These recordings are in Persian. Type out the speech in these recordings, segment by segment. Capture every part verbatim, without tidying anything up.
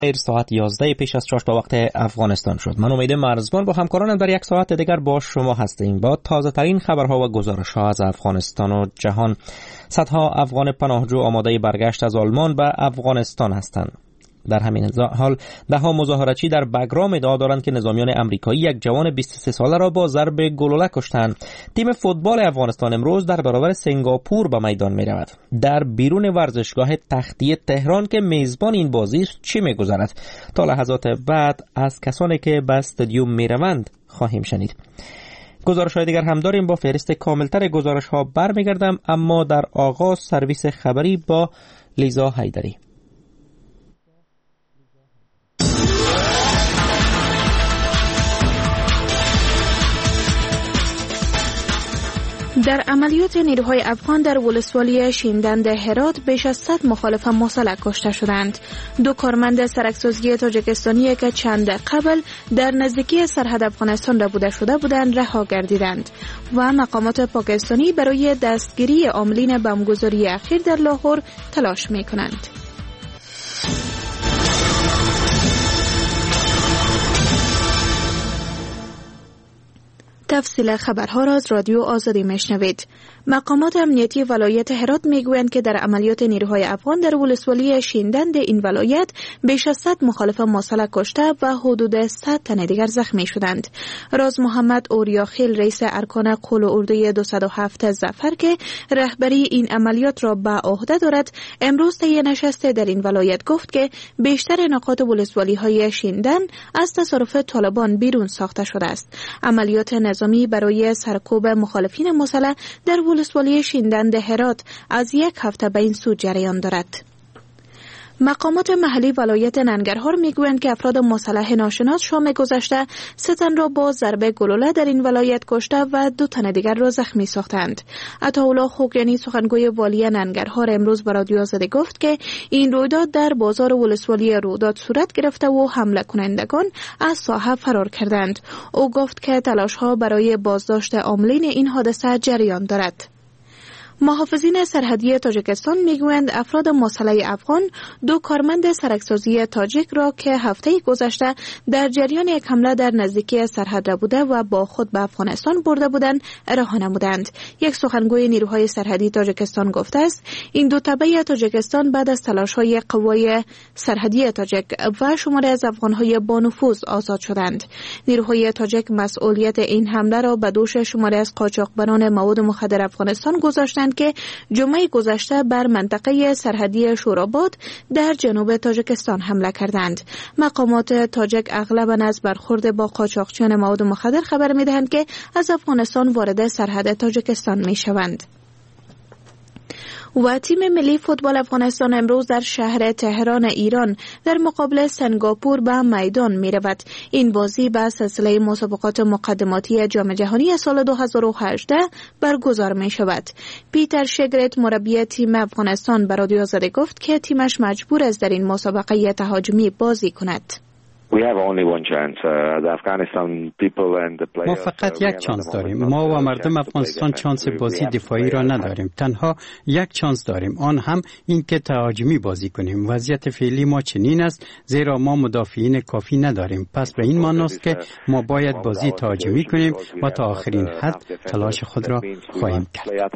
ساعت یازده پیش از چاشت با وقت افغانستان شد. من امید مرزبان با همکارانم در یک ساعت دیگر با شما هستیم با تازه ترین خبرها و گزارش ها از افغانستان و جهان. صدها افغان پناهجو آماده برگشت از آلمان به افغانستان هستند. در همین حال ده ها مظاهراتچی در بگرام ادعا دارند که نظامیان آمریکایی یک جوان بیست و سه ساله را با ضرب گلوله کشتند. تیم فوتبال افغانستان امروز در برابر سنگاپور به میدان می رود. در بیرون ورزشگاه تختی تهران که میزبان این بازی است چی می گذرد؟ تا لحظات بعد از کسانی که به استادیوم می روند خواهیم شنید. گزارش های دیگر هم داریم. با فهرست کاملتر گزارش ها برمیگردم، اما در آغاز سرویس خبری با لیزا حیدری. در عملیات نیروهای افغان در ولسوالی شیندند هرات بیش از صد مخالف مسلح کشته شدند. دو کارمند سرکسازی تاجیکستانی که چند قبل در نزدیکی سرحد افغانستان را بوده شده بودند رها گردیدند و مقامات پاکستانی برای دستگیری عاملین بمبگذاری اخیر در لاهور تلاش می‌کنند. تفصیل خبرها را از رادیو آزادی میشنوید. مقامات امنیتی ولایت هرات میگویند که در عملیات نیروهای افغان در ولسوالی شیندند این ولایت بیش از صد مخالف مسلح کشته و حدود صد تن دیگر زخمی شدند. راز محمد اوریاخیل رئیس ارکان قول اردوی دویست و هفت ظفر که رهبری این عملیات را به عهده دارد امروز طی نشست در این ولایت گفت که بیشتر نقاط ولسوالی های شیندند از تصرف طالبان بیرون ساخته شده است. عملیات نظامی برای سرکوب مخالفین مسلح در ولسوالی شیندند هرات از یک هفته به این سو جریان دارد. مقامات محلی ولایت ننگرهار میگویند که افراد مسلح ناشناس شام گذشته سه تن را با ضربه گلوله در این ولایت کشته و دو تن دیگر را زخمی ساختند. عطاالله خوگیانی سخنگوی والی ننگرهار امروز به رادیو آزادی گفت که این رویداد در بازار ولسوالی روداد صورت گرفته و حمله کنندگان از ساحه فرار کردند. او گفت که تلاش‌ها برای بازداشت عاملین این حادثه جریان دارد. محافظین سرحدی تاجیکستان میگویند افراد مسلح افغان دو کارمند سرکسازی تاجیک را که هفته گذشته در جریان یک حمله در نزدیکی سرحد را بوده و با خود به افغانستان برده بودند رها نمودند. یک سخنگوی نیروهای سرحدی تاجیکستان گفته است این دو تبع تاجیکستان بعد از تلاش‌های قوای سرحدی تاجیک و شماری از افغان‌های با نفوذ آزاد شدند. نیروهای تاجیک مسئولیت این حمله را به دوش شماری از قاچاقبران مواد مخدر افغانستان گذاشتند که جمعه گذشته بر منطقه سرحدی شوراباد در جنوب تاجیکستان حمله کردند. مقامات تاجیک اغلباً از برخورد با قاچاقچیان مواد مخدر خبر می‌دهند که از افغانستان وارد سرحد تاجیکستان می‌شوند. و تیم ملی فوتبال افغانستان امروز در شهر تهران ایران در مقابل سنگاپور به میدان می رود. این بازی به سلسله مسابقات مقدماتی جام جهانی سال دو هزار و هجده برگزار می شود. پیتر شگرت مربی تیم افغانستان به رادیو آزادی گفت که تیمش مجبور است در این مسابقه تهاجمی بازی کند. ما فقط یک چانس داریم. ما و مردم افغانستان چانس بازی دفاعی را نداریم. تنها یک چانس داریم، آن هم این که تهاجمی بازی کنیم. وضعیت فعلی ما چنین است زیرا ما مدافعین کافی نداریم. پس به این معنی است که ما باید بازی تهاجمی کنیم و تا آخرین حد تلاش خود را خواهیم کرد.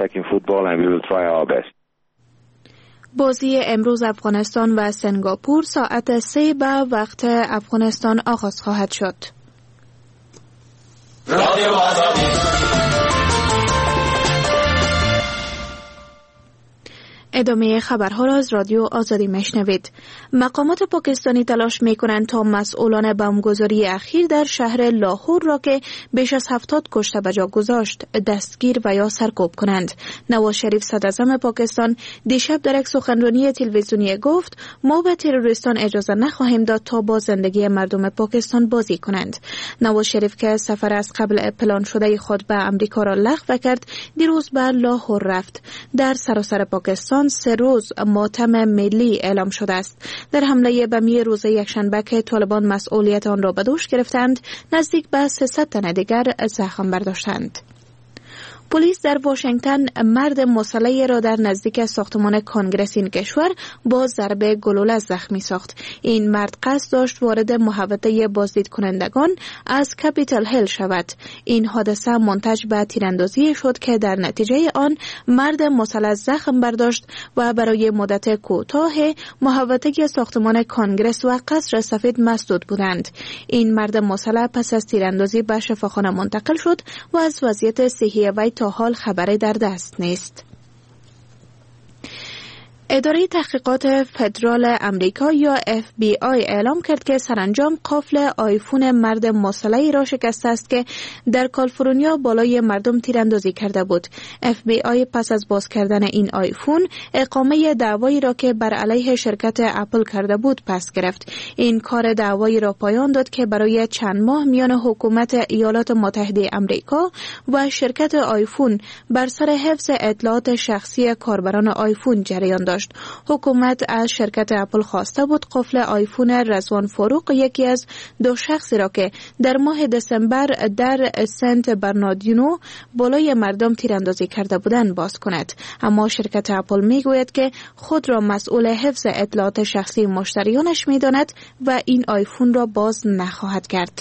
بازی امروز افغانستان و سنگاپور ساعت سه به وقت افغانستان آغاز خواهد شد. رادیو آزادی. ادامه خبرها را از رادیو آزادی میشنوید. مقامات پاکستانی تلاش میکنند تا مسئولان بمبگذاری اخیر در شهر لاهور را که بیش از هفتاد کشته به جا گذاشت دستگیر و یا سرکوب کنند. نواز شریف صدراعظم پاکستان دیشب در یک سخنرانی تلویزیونی گفت ما به تروریستان اجازه نخواهیم داد تا با زندگی مردم پاکستان بازی کنند. نواز شریف که سفر از قبل پلان شده خود به امریکا را لغو کرد دیروز به لاهور رفت. در سراسر پاکستان سه روز ماتم ملی اعلام شده است. در حمله بمی روز یکشنبه که طالبان مسئولیت آن را به دوش گرفتند نزدیک به سیصد تن دیگر زخم برداشتند. پلیس در واشنگتن مرد مسلحی را در نزدیک ساختمان کانگرس این کشور با ضربه گلوله زخمی ساخت. این مرد قصد داشت وارد محوطه بازدید کنندگان از کپیتال هیل شود. این حادثه منتج به تیراندازی شد که در نتیجه آن مرد مسلح زخم برداشت و برای مدت کوتاه محوطه ساختمان کانگرس و قصر سفید مسدود بودند. این مرد مسلح پس از تیراندازی به شفاخانه منتقل شد و از وضعیت صحی وی تا حال خبری در دست نیست. اداره تحقیقات فدرال امریکا یا اف بی آی اعلام کرد که سرانجام قفل آیفون مرد مسلحی را شکسته است که در کالیفرنیا بالای مردم تیراندازی کرده بود. اف بی آی پس از باز کردن این آیفون اقامه دعوایی را که بر علیه شرکت اپل کرده بود پس گرفت. این کار دعوایی را پایان داد که برای چند ماه میان حکومت ایالات متحده امریکا و شرکت آیفون بر سر حفظ اطلاعات شخصی کاربران آیفون جریان داشت. حکومت از شرکت اپل خواسته بود قفل آیفون رضوان فاروق، یکی از دو شخصی را که در ماه دسامبر در سنت برناردینو بالای مردم تیراندازی کرده بودند باز کند. اما شرکت اپل میگوید که خود را مسئول حفظ اطلاعات شخصی مشتریانش میداند و این آیفون را باز نخواهد کرد.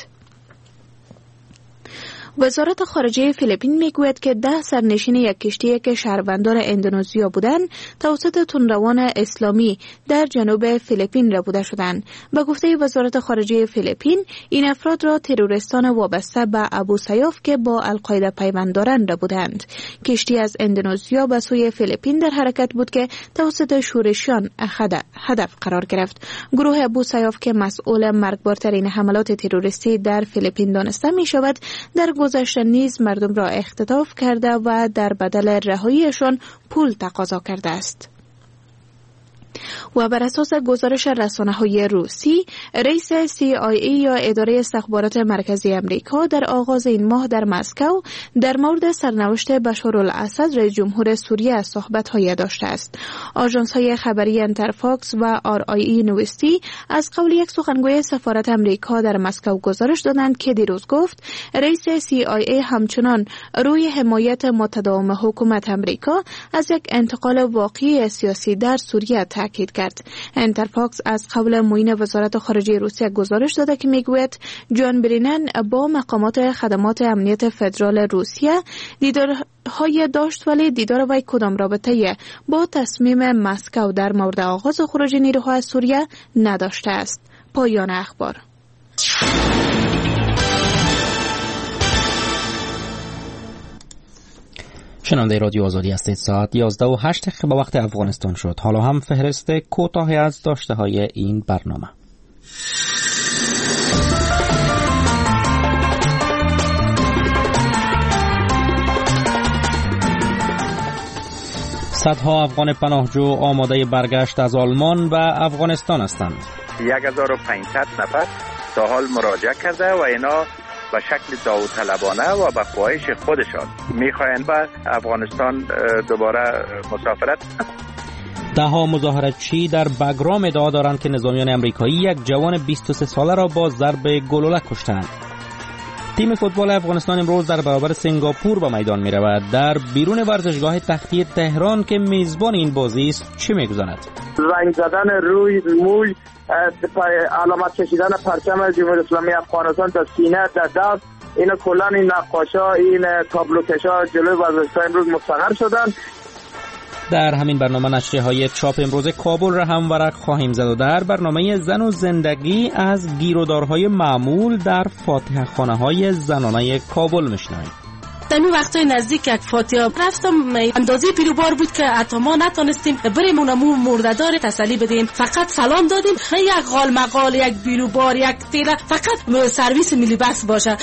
وزارت خارجه فیلیپین میگوید که ده سرنشین یک کشتی که شهروندان اندونزیا بودند توسط تندروان اسلامی در جنوب فیلیپین ربوده شدند. به گفته وزارت خارجه فیلیپین، این افراد را تروریستان وابسته به ابو سیاف که با القاعده پیوند دارند ربودند. کشتی از اندونزیا به سوی فیلیپین در حرکت بود که توسط شورشیان هدف قرار گرفت. گروه ابو سیاف که مسئول مرگبارترین حملات تروریستی در فیلیپین دانسته می شود، در گذشته نیز مردم را اختطاف کرده و در بدل رهاییشان پول تقاضا کرده است. و بر اساس گزارش رسانه‌های روسی، رئیس سی آی ای یا اداره استخبارات مرکزی امریکا در آغاز این ماه در مسکو در مورد سرنوشت بشارالاسد رئیس جمهور سوریه صحبت‌هایی داشته است. آژانس‌های خبری انترفاکس و آر آی ای نوستی از قول یک سخنگوی سفارت امریکا در مسکو گزارش دادند که دیروز گفت رئیس سی آی ای همچنان روی حمایت متداوم حکومت امریکا از یک انتقال واقعی سیاسی در سوریه تاکید کرد. انترفاکس از قول معین وزارت خارجه روسیه گزارش داده که میگوید جان برینن با مقامات خدمات امنیت فدرال روسیه دیدارهای داشت، ولی دیدار وی کدام رابطه با تصمیم مسکو در مورد آغاز خروج نیروها از سوریه نداشته است. پایان اخبار. شنونده رادیو آزادی هستید. ساعت یازده و هشت دقیقه به وقت افغانستان شد. حالا هم فهرست کوتاهی از داشته های این برنامه. صدها افغان پناهجو آماده برگشت از آلمان و افغانستان هستند. یک هزار و پانصد نفر تا حال مراجعه کرده و اینا به شکل داوطلبانه و به خواهش خودشان میخواهند به افغانستان دوباره مسافرت. ده ها مظاهراتچی در بگرام ادعا دارند که نظامیان امریکایی یک جوان بیست و سه ساله را با ضرب گلوله کشتند. تیم فوتبال افغانستان امروز در برابر سنگاپور به میدان می رود. در بیرون ورزشگاه تختی تهران که میزبان این بازی است چه میگذارد؟ رنگ زدن روی موی، علامت کشیدن پرچم جمهوری اسلامی افغانستان تا سینه تا دست، اینا کلا این نقاشا، این تابلوکشا جلوی ورزشگاه امروز مستقر شدن. در همین برنامه نشریه های چاپ امروز کابل را هم ورق خواهیم زد و در برنامه زن و زندگی از گیرودارهای معمول در فاتحه خانه های زنانه کابل میشنویم. در این وقتای نزدیک یک فاتحه رفتم، اندازه پیروبار بود که حتی ما نتونستیم بریم اونمون مرددار تسلی بدیم، فقط سلام دادیم یک غال مقال، یک پیروبار، یک تیره، فقط سرویس ملی بس باشه.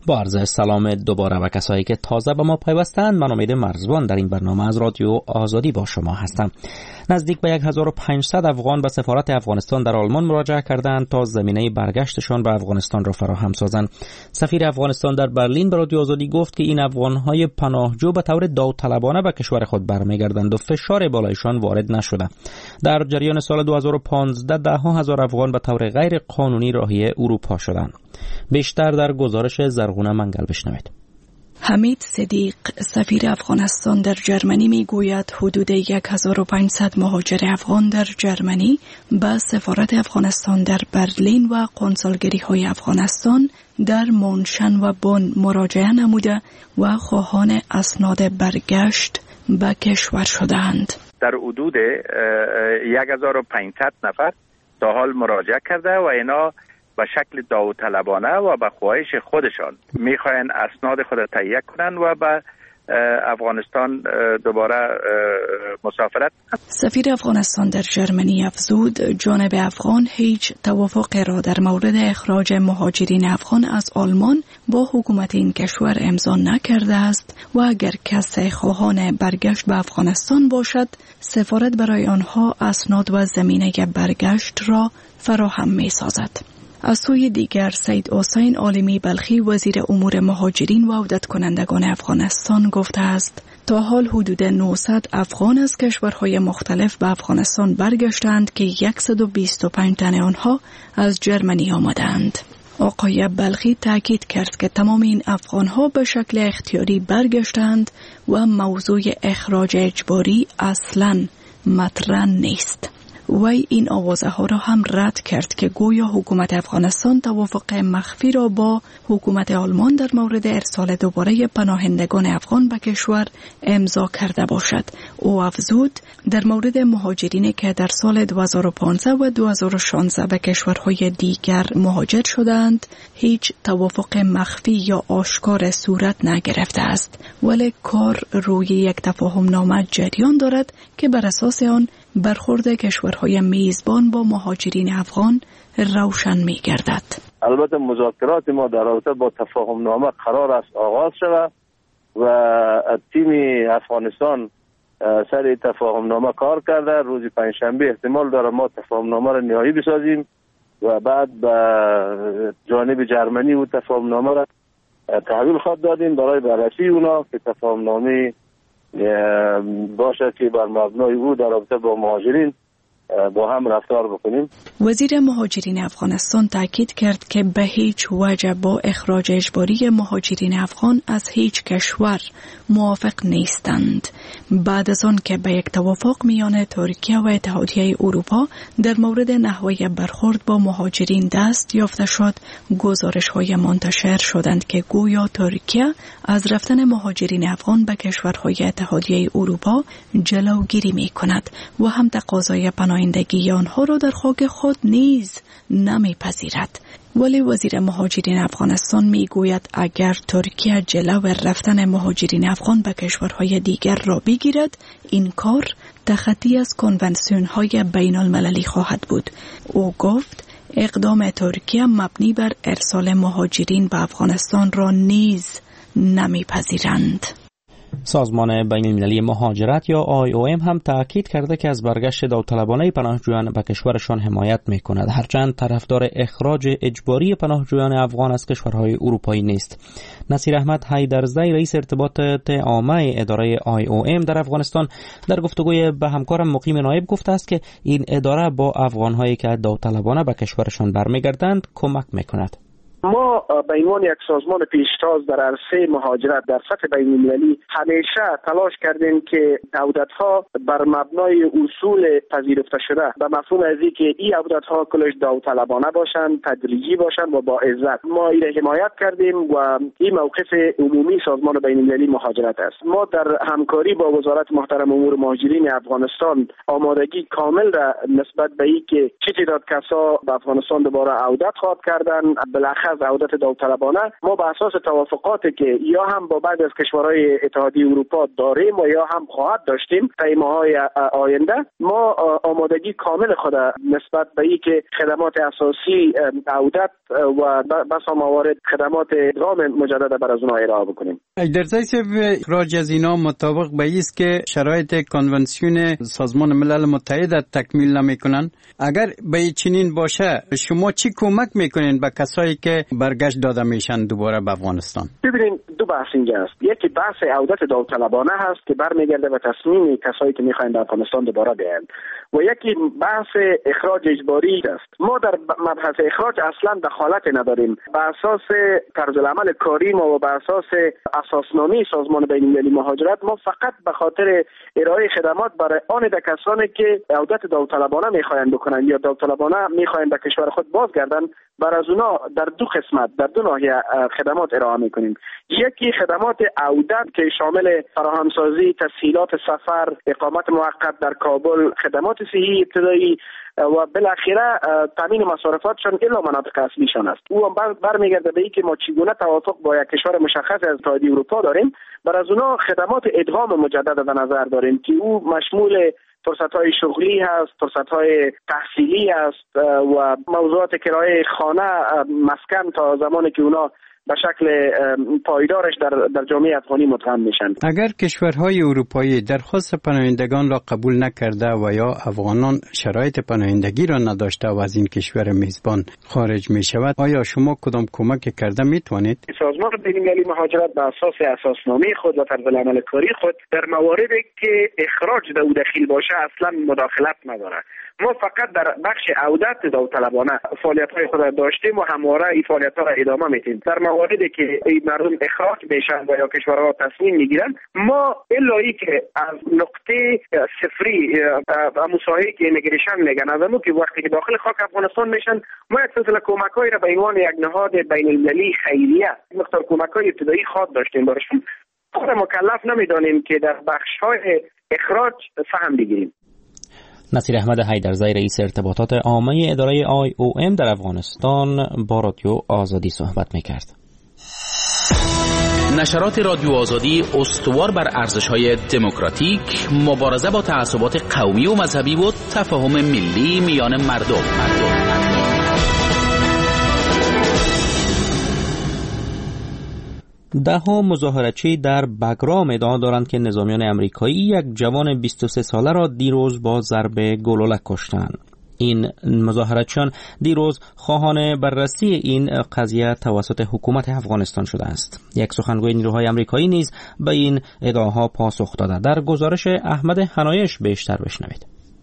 با عرض سلام دوباره و کسایی که تازه به ما پیوستند، من امید مرزبان در این برنامه از رادیو آزادی با شما هستم. نزدیک به هزار و پانصد افغان به سفارت افغانستان در آلمان مراجعه کردند تا زمینه برگشتشان به افغانستان را فراهم سازند. سفیر افغانستان در برلین به رادیو آزادی گفت که این افغان‌های پناهجو به طور داوطلبانه به کشور خود برمیگردند و فشار بالایشان وارد نشده. در جریان سال دو هزار و پانزده ده هزار افغان به طور غیر قانونی راهی اروپا شدند. بیشتر در گزارش زرغونه منگل بشنوید. حمید صدیق سفیر افغانستان در جرمنی می گوید حدود هزار و پانصد مهاجر افغان در جرمنی به سفارت افغانستان در برلین و قنصلگری های افغانستان در مونشن و بون مراجعه نموده و خواهان اسناد برگشت به کشور شدند. در حدود هزار و پانصد نفر تا حال مراجعه کرده و اینا به شکل داوطلبانه و به خواهش خودشان میخواین اسناد خود تهیه کنن و به افغانستان دوباره مسافرت. سفیر افغانستان در جرمنی افزود جانب افغان هیچ توافقی را در مورد اخراج مهاجرین افغان از آلمان با حکومت این کشور امضا نکرده است و اگر کسی خواهان برگشت به افغانستان باشد، سفارت برای آنها اسناد و زمینه برگشت را فراهم می سازد. از سوی دیگر سید حسین عالمی بلخی وزیر امور مهاجرین و عودت کنندگان افغانستان گفته است تا حال حدود نهصد افغان از کشورهای مختلف به افغانستان برگشتند که صد و بیست و پنج تن آنها از جرمنی آمدند. آقای بلخی تاکید کرد که تمام این افغانها به شکل اختیاری برگشتند و موضوع اخراج اجباری اصلاً مطرح نیست. وی این آوازه ها را هم رد کرد که گویا حکومت افغانستان توافق مخفی را با حکومت آلمان در مورد ارسال دوباره پناهندگان افغان به کشور امضا کرده باشد. او افزود در مورد مهاجرینی که در سال دو هزار و پانزده و دو هزار و شانزده به کشورهای دیگر مهاجر شدند، هیچ توافق مخفی یا آشکار صورت نگرفته است، ولی کار روی یک تفاهم نامه جریان دارد که بر اساس آن برخورد کشورهای میزبان با مهاجرین افغان روشن می گردد. البته مذاکرات ما در رابطه با تفاهم نامه قرار است آغاز شود و تیم افغانستان سر تفاهم نامه کار کرده. روز پنجشنبه احتمال داره ما تفاهم نامه را نهایی بسازیم و بعد به جانب جرمنی و تفاهم نامه را تحویل خواهد دادیم برای بررسی اونا که تفاهم نامه باشه که بر مبنای او در رابطه با مهاجرین با هم رفتار بکنیم. وزیر مهاجرین افغانستان تاکید کرد که به هیچ وجه با اخراج اجباری مهاجرین افغان از هیچ کشور موافق نیستند. بعد از آن که به یک توافق میان ترکیه و اتحادیه اروپا در مورد نحوه برخورد با مهاجرین دست یافته شد، گزارش‌های منتشر شدند که گویا ترکیه از رفتن مهاجرین افغان به کشورهای اتحادیه اروپا جلوگیری می‌کند و هم تقاضای پناهندگی آنها را در خاک خود نیز نمی‌پذیرد. ولی وزیر مهاجرین افغانستان میگوید اگر ترکیه جلو رفتن مهاجرین افغان به کشورهای دیگر را بگیرد، این کار تخطی از کنونسیون‌های بین المللی خواهد بود. او گفت اقدام ترکیه مبنی بر ارسال مهاجرین به افغانستان را نیز نمیپذیرند. سازمان بین المللی مهاجرت یا آی او ام هم تاکید کرده که از برگشت داوطلبانه پناهجویان به کشورشان حمایت می‌کند، هرچند طرفدار اخراج اجباری پناهجویان افغان از کشورهای اروپایی نیست. نصیر احمد حیدرزی رئیس ارتباطات عامه اداره آی او ام در افغانستان در گفتگوی به همکارم مقیم نایب گفته است که این اداره با افغان‌هایی که داوطلبانه به کشورشان برمیگردند کمک می‌کند. ما به عنوان یک سازمان پیشتاز در عرصه مهاجرت در سطح بین المللی همیشه تلاش کردیم که عودت‌ها بر مبنای اصول پذیرفته شده به مفهوم از اینکه این عودت‌ها کلش داوطلبانه باشند، تدریجی باشند و با عزت. ما این حمایت کردیم و این موقف عمومی سازمان بین المللی مهاجرت است. ما در همکاری با وزارت محترم امور مهاجرین افغانستان آمادگی کامل را نسبت به اینکه چه تعداد کسا به افغانستان دوباره عودت خواهد کردن، بالاخره از عودت داوطلبانه ما به اساس توافقاتی که یا هم با بعضی از کشورهای اتحادیه اروپا داریم و یا هم خواهد داشتیم تا ماه‌های آینده، ما آمادگی کامل خود نسبت به اینکه خدمات اساسی عودت و بسا موارد خدمات ادغام مجدد بر از اونها ارائه بکنیم. در ضمن اخراج از اینا مطابق به است که شرایط کنونسیون سازمان ملل متحد تکمیل نمیکنن، اگر به چنین باشه شما چی کمک میکنین به کسایی که برگشت داده میشن دوباره به افغانستان؟ ببینید دو بحث اینجا است. یکی بحث عودت داوطلبانه هست که برمیگرده به تصمیم کسایی که میخواین به افغانستان دوباره بیاین و یکی بحث اخراج اجباری است. ما در مبحث اخراج اصلا دخالت نداریم. به اساس طرز العمل کاری ما و به اساس اساسنامه سازمان بین‌المللی مهاجرت ما فقط به خاطر ارائه خدمات برای آن ده کسانی که عودت داوطلبانه میخواین بکنن یا داوطلبانه میخواین به کشور خود بازگردن، بر از اونا در دو قسمت در دو ناحیه خدمات ارائه میکنیم. یکی خدمات عودت که شامل فراهمسازی تسهیلات سفر، اقامت موقت در کابل، خدمات صحی ابتدایی و بالاخره تامین مصارفاتشان الا مناطق اصلیشان است. او هم برمیگرده به اینکه ما چگونه توافق با یک کشور مشخص از اتحادیه اروپا داریم، بر از اونها خدمات ادغام مجدد در نظر داریم که او مشمول فرصت‌های شغلی هست، فرصت‌های تحصیلی است و موضوعات کرایه خانه، مسکن تا زمانی که اونا به شکل پایدارش در در جامعه افغانی مدغم میشن. اگر کشورهای اروپایی درخواست پناهندگان را قبول نکرده و یا افغانان شرایط پناهندگی را نداشته و از این کشور میزبان خارج می شود، آیا شما کدام کمک کرده میتوانید؟ سازمان بین‌المللی مهاجرت به اساس اساسنامه خود و طرز العمل کاری خود در مواردی که اخراج دو دخیل باشه اصلا مداخلت نداره. ما فقط در بخش عودت داوطلبانه فعالیت‌های خود داشتیم و همواره این فعالیت‌ها را ادامه میدیم. در مواردی که این مردم اخراج بشن و یا کشورها تصمیم میگیرن، ما الایی که از نقطه صفری مساحی که ایمیگریشن میگن از اونو که وقتی که داخل خاک افغانستان میشن، ما یک سلسله کمک‌هایی را به عنوان یک نهاد بین‌المللی خیریه مقدار کمک‌های ابتدایی خواهد داشتیم براشون. خود مکلف نمیدانیم که در بخش‌های اخراج سهم بگیریم. نصیر احمد حیدرزی رئیس ارتباطات عامه اداره آی او ام در افغانستان با رادیو آزادی صحبت میکرد. نشرات رادیو آزادی استوار بر ارزش‌های دموکراتیک، مبارزه با تعصبات قومی و مذهبی و تفاهم ملی میان مردم. مردم. ده ها مظاهره‌چی در بگرام ادعا دارند که نظامیان امریکایی یک جوان بیست و سه ساله را دیروز با ضرب گلوله کشتند. این مظاهره‌چیان دیروز خواهان بررسی این قضیه توسط حکومت افغانستان شده است. یک سخنگوی نیروهای امریکایی نیز به این ادعاها پاسخ داده. در گزارش احمد حنایش بیشتر بشنوید.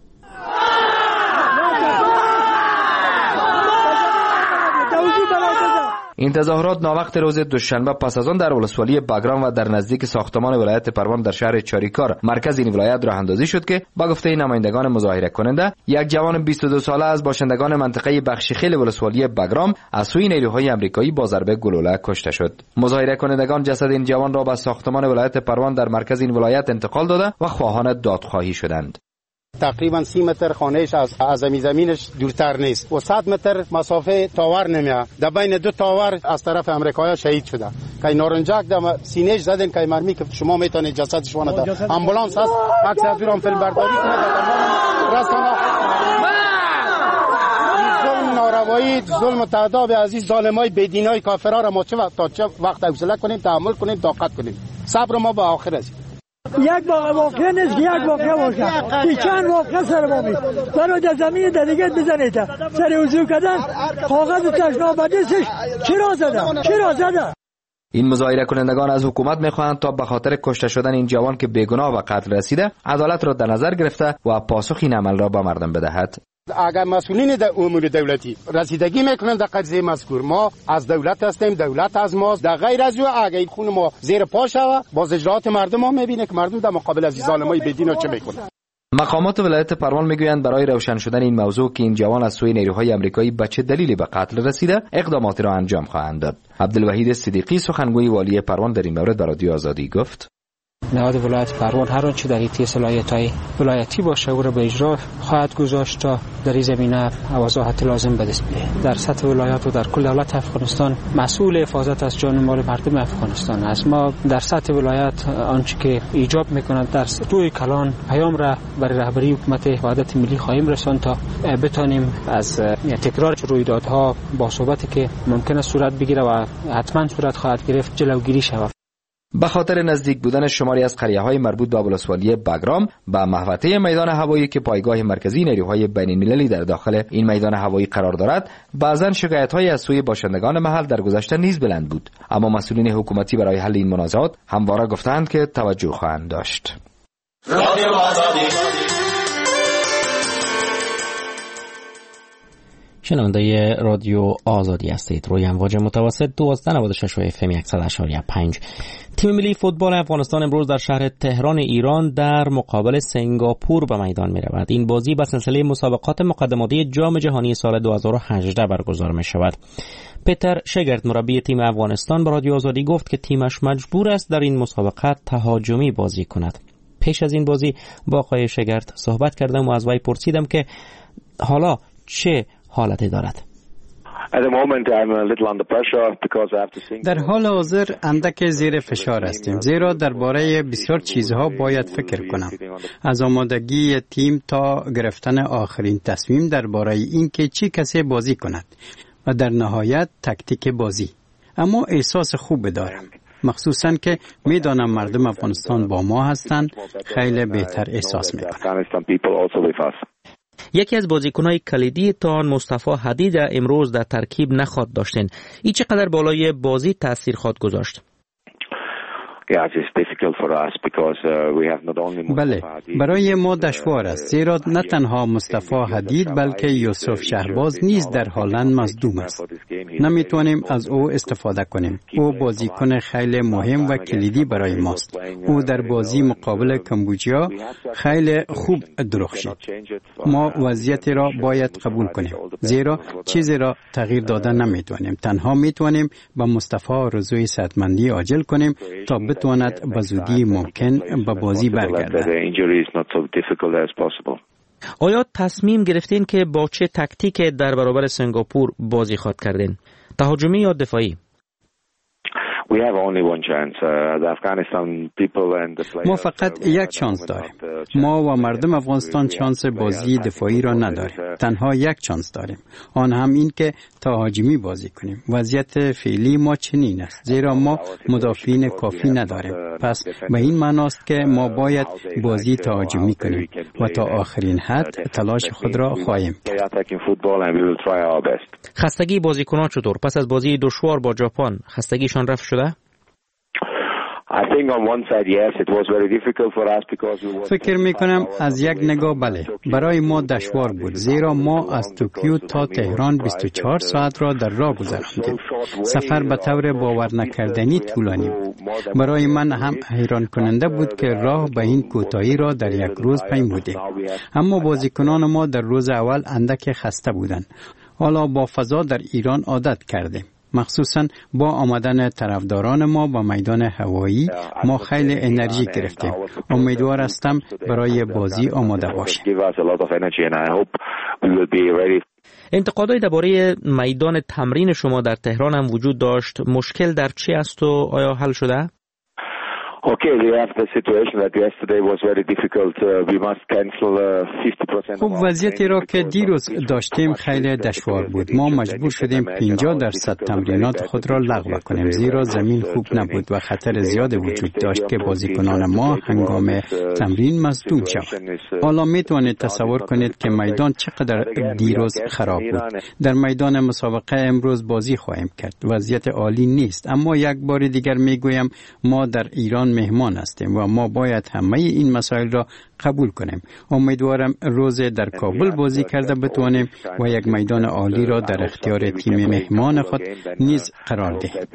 این تظاهرات ناوقت روز دوشنبه پس از آن در ولسوالی بگرام و در نزدیک ساختمان ولایت پروان در شهر چاریکار مرکز این ولایت راه اندازی شد که با گفته نمایندگان مظاهره کننده، یک جوان بیست و دو ساله از باشندگان منطقه بخشیخیل ولسوالی بگرام از سوی نیروهای آمریکایی با ضربه گلوله کشته شد. مظاهره کنندگان جسد این جوان را به ساختمان ولایت پروان در مرکز این ولایت انتقال داده و خواهان دادخواهی شدند. تقریبا سی متر خانهش از زمین زمینش دورتر نیست و صد متر مسافه تاور نمیاد. در بین دو تاور از طرف امریکایی شهید شده. که نارنجک در سینه‌اش زدن که مرمی که شما میتونید جسدش وانه در امبولانس هست عکس از اون فیلم برداری کنه راست کنه. ظلم ناروایی، ظلم تعداب از این ظالمای بدینای کافرا را ما چه وقت تا چه وقت حوصله کنیم، تحمل کنیم، طاقت کنیم. صبر ما به آخر است. یک واقعه نیست، یک واقعه واقعه این چند واقعه سر ما می برای در زمین در دیگه بزنید سر وضو کردن کاغذ تشنابدیسش چرا زده چرا زده. این مظاهره کنندگان از حکومت میخواهند تا به خاطر کشته شدن این جوان که بیگناه به قتل رسیده عدالت را در نظر گرفته و پاسخ این عمل را به مردم بدهد. اگر مسئولین در امور دولتی رسیدگی میکنند در قضیه مذکور، ما از دولت هستیم، دولت از ماست. در غیر از او اگر خون ما زیر پا شود باز اجرات مردم ما میبینه که مردم در مقابل از ظالمای بدین چه میکنه. مقامات ولایت پروان میگویند برای روشن شدن این موضوع که این جوان از سوی نیروهای آمریکایی به چه دلیلی به قتل رسیده اقداماتی را انجام خواهند داد. عبدالوحید صدیقی سخنگوی والی پروان در این مورد به رادیو آزادی گفت: نهاد ولایت پروان هر آنچه در حیطه صلاحیت‌های ولایتی باشه او را به اجرا خواهد گذاشت تا در این زمینه وضاحت لازم به دست بیاید. در سطح ولایت و در کل دولت افغانستان مسئول حفاظت از جان و مال مردم افغانستان است. ما در سطح ولایت آنچه که ایجاب می‌کند در روی کلان پیام را برای رهبری حکومت وحدت ملی خواهیم رساند تا بتانیم از تکرار رویدادها با صحبتی که ممکن است صورت بگیره و حتما صورت خواهد گرفت جلوگیری شود. به خاطر نزدیک بودن شماری از قریه‌های مربوط به ولسوالی بگرام به محوطه میدان هوایی که پایگاه مرکزی نیروهای بین‌المللی در داخل این میدان هوایی قرار دارد، بعضاً شکایت‌های از سوی باشندگان محل در گذشته نیز بلند بود، اما مسئولین حکومتی برای حل این منازعات همواره گفتند که توجه خواهند داشت. شنونده رادیو آزادی هستید. روی امواج متوسط دوازده نود و شش و اف ام صد و هشت و پنج. تیم ملی فوتبال افغانستان امروز در شهر تهران ایران در مقابل سنگاپور به میدان می رود. این بازی به سلسله مسابقات مقدماتی جام جهانی سال دو هزار و هجده برگزار می شود. پیتر شگرد مربی تیم افغانستان به رادیو آزادی گفت که تیمش مجبور است در این مسابقات تهاجمی بازی کند. پیش از این بازی با آقای شگرد صحبت کردم و از وی پرسیدم که حالا چه حالتی دارد. در حال حاضر اندک زیر فشار هستیم، زیرا درباره بسیار چیزها باید فکر کنم، از آمادگی تیم تا گرفتن آخرین تصمیم درباره اینکه چی کسی بازی کند و در نهایت تکتیک بازی. اما احساس خوب دارم، مخصوصاً که میدانم مردم افغانستان با ما هستند، خیلی بهتر احساس میکنم. یکی از بازیکن‌های کلیدی تان مصطفی حدید امروز در ترکیب نخواهد داشتن. این چقدر بالای بازی تاثیر خواهد گذاشت؟ بله، برای ما دشوار است، زیرا نه تنها مصطفی حدید بلکه یوسف شهباز نیز در هالند مصدوم است. نمیتونیم از او استفاده کنیم. او بازیکن خیلی مهم و کلیدی برای ماست. او در بازی مقابل کمبوجیا خیلی خوب درخشید. ما وضعیت را باید قبول کنیم، زیرا چیزی را تغییر دادن نمیتونیم. تنها میتونیم به مصطفی رضوی صحتمندی عاجل کنیم تا بتواند به زودی ممکن به بازی برگردد. آیا تصمیم گرفتین که با چه تکتیک در برابر سنگاپور بازی خواهد کردین؟ تهاجمی یا دفاعی؟ ما فقط یک شانس داریم. ما و مردم افغانستان شانس بازی دفاعی را نداریم. تنها یک شانس داریم. آن هم این که تهاجمی بازی کنیم. وضعیت فعلی ما چنین است، زیرا ما مدافعین کافی نداریم. پس به این معناست که ما باید بازی تهاجمی کنیم و تا آخرین حد تلاش خود را خواهیم کرد. خستگی بازیکنان چطور؟ پس از بازی دشوار با ژاپن خستگیشان رفت شده؟ فکر می کنم از یک نگاه بله، برای ما دشوار بود، زیرا ما از توکیو تا تهران بیست و چهار ساعت را در راه گذراندیم. سفر به طور باور نکردنی طولانی بود. برای من هم حیران کننده بود که راه به این کوتاهی را در یک روز پیمودیم. اما بازیکنان ما در روز اول اندک خسته بودند. حالا با فضا در ایران عادت کردیم. مخصوصاً با آمدن طرفداران ما به میدان هوایی ما خیلی انرژی گرفتیم. امیدوار هستم برای بازی آماده باشیم. انتقادات درباره میدان تمرین شما در تهران هم وجود داشت. مشکل در چی است و آیا حل شده؟ خب وضعیتی را که دیروز داشتیم خیلی دشوار بود. ما مجبور شدیم پنجاه درصد تمرینات خود را لغو کنیم، زیرا زمین خوب نبود و خطر زیاد وجود داشت که بازیکنان ما هنگام تمرین مصدوم شوند. حالا میتوانید تصور کنید که میدان چقدر دیروز خراب بود. در میدان مسابقه امروز بازی خواهیم کرد. وضعیت عالی نیست، اما یک بار دیگر میگویم ما در ایران مهمان هستیم و ما باید همه این مسائل را قبول کنیم. امیدوارم روز در کابل بازی کرده بتوانیم و یک میدان عالی را در اختیار تیم مهمان خود نیز قرار دهیم.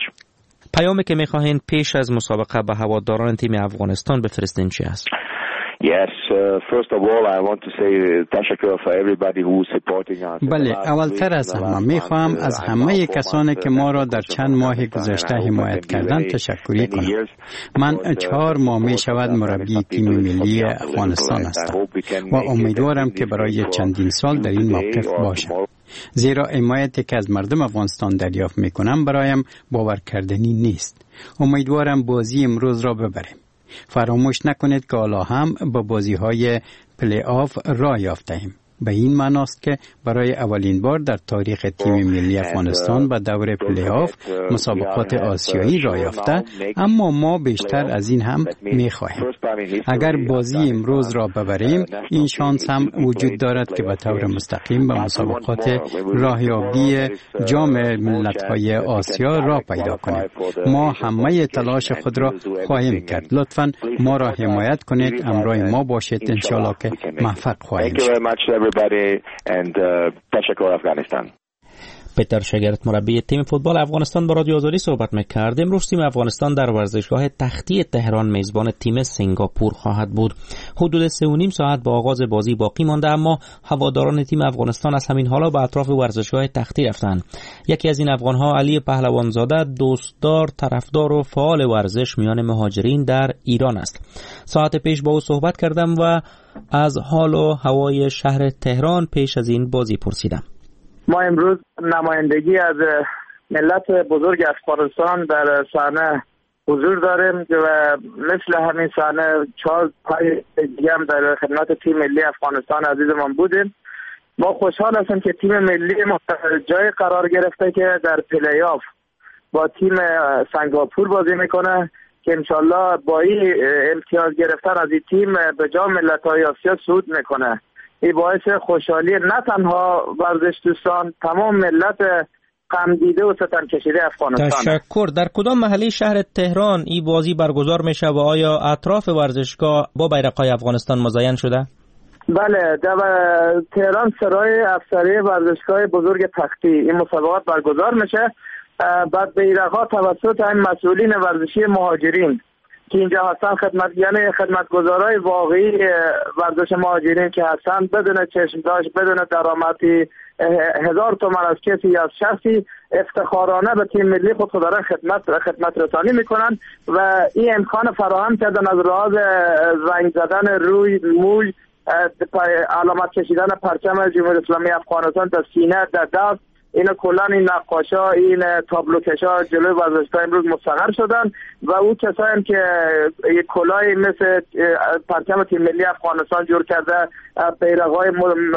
پیامی که می‌خواهید پیش از مسابقه به هواداران تیم افغانستان بفرستین چی است؟ Yes, uh, first of all I want to say تشکر for everybody who is supporting us. بله، اولتر از همه میخواهم از همه کسانی که ما را در چند ماه گذشته حمایت کردند تشکری کنم. من چهار ماه می شود مربی تیم ملی افغانستان هستم و امیدوارم که برای چندین سال در این موقف باشم. زیرا حمایتی که از مردم افغانستان دریافت میکنم برایم باور کردنی نیست. امیدوارم بازی امروز را ببریم. فراموش نکنید که حالا هم با بازی های پلی آف راه یافته‌ایم. به این معناست که برای اولین بار در تاریخ تیم ملی افغانستان به دور پلی آف مسابقات آسیایی راه یافته، اما ما بیشتر از این هم می‌خواهیم. اگر بازی امروز را ببریم، این شانس هم وجود دارد که به طور مستقیم به مسابقات راهیابی جام ملت‌های آسیا راه پیدا کنیم. ما همه تلاش خود را خواهیم کرد. لطفاً ما را حمایت کنید، همراه ما باشید، انشالله که موفق خواهیم شد. and uh, تشکر افغانستان. پیتر شگرت مربی تیم فوتبال افغانستان با رادیو آزادی صحبت می‌کرد. امروز تیم افغانستان در ورزشگاه تختی تهران میزبان تیم سنگاپور خواهد بود. حدود سه و نیم ساعت با آغاز بازی باقی مانده، اما هواداران تیم افغانستان از همین حالا به اطراف ورزشگاه تختی رفتند. یکی از این افغان‌ها، علی پهلوانزاده، دوستدار، طرفدار و فعال ورزش میان مهاجرین در ایران است. ساعت پیش با او صحبت کردم و از حال و هوای شهر تهران پیش از این بازی پرسیدم. ما امروز نمایندگی از ملت بزرگ افغانستان در صحنه حضور داریم و مثل همین صحنه چهار پای دیگه هم در خدمت تیم ملی افغانستان عزیزمان بودیم. ما خوشحال هستیم که تیم ملی ما جای قرار گرفته که در پلی آف با تیم سنگاپور بازی میکنه که انشالله با این امتیاز گرفتن از این تیم به جام ملت‌های آسیا صعود میکنه. این باعث خوشحالی نه تنها ورزش دوستان، تمام ملت غم دیده و ستم کشیده افغانستان. تشکر. در کدام محله شهر تهران این بازی برگزار میشه و آیا اطراف ورزشگاه با بیرق‌های افغانستان مزین شده؟ بله، در تهران سرای افسری ورزشگاه بزرگ تختی این مسابقات برگزار میشه. بعد بیرق‌ها توسط این مسئولین ورزشی مهاجرین که اینجا هستن، خدمت یعنی خدمتگزارای واقعی ورزش مهاجرین که هستن، بدون چشم داشت، بدون درآمدی هزار تومان از کسی یا از شخصی افتخارانه به تیم ملی خود دارن خدمت خدمت رسانی میکنن و این امکان فراهم کردن از راز رنگ زدن روی موی، علامت کشیدن پرچم جمهوری اسلامی افغانستان در سینه، در دست. اینا کلان این نقاشا، این تابلوکشا جلوی ورزشگاه امروز مستقر شدن و او کسایی که کلای مثل پرچم تیم ملی افغانستان جور کرده، بیرق‌های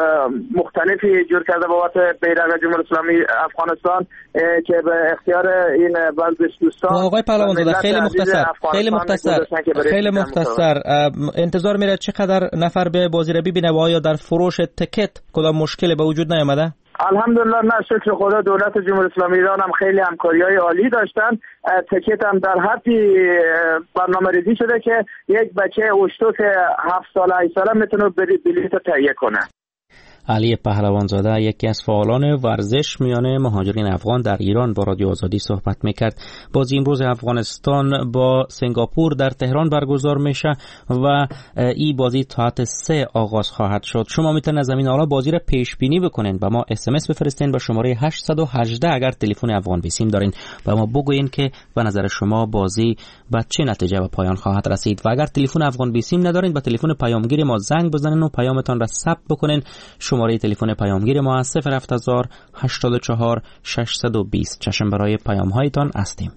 مختلفی جور کرده بابت بیرق جمهوری اسلامی افغانستان که به اختیار این ورزش دوستان. آقای پهلوانزاده، خیلی مختصر خیلی مختصر خیلی مختصر انتظار میره چقدر نفر به بازی رو ببینه و آیا در فروش تیکت کدام مشکلی به وجود نیامده؟ الحمدلله، نه شکر خدا، دولت جمهوری اسلامی ایران هم خیلی همکاری‌های عالی داشتن. تیکت هم در حدی برنامه‌ریزی شده که یک بچه اوشتو که هفت ساله هشت ساله میتونه بلیط تهیه کنه. علی پهلوانزاده، یکی از فعالان ورزش میان مهاجرین افغان در ایران، با رادیو آزادی صحبت میکرد. بازی امروز افغانستان با سنگاپور در تهران برگزار میشه و این بازی ساعت سه آغاز خواهد شد. شما میتونید از همین حالا بازی را پیش بینی بکنین و ما اس ام اس بفرستین به شماره هشت یک هشت اگر تلفن افغان بیسیم دارین و ما بگوین که به نظر شما بازی با چه نتیجه به پایان خواهد رسید. و اگر تلفن افغان بیسیم ندارین، با تلفن پیامگیر ما زنگ بزنین و پیامتان را ثبت بکنین. شماره تلفن پیامگیر ما صفر هفت هزار هشتاد و چهار ششصد و بیست. چشم برای پیام هایتان هستیم.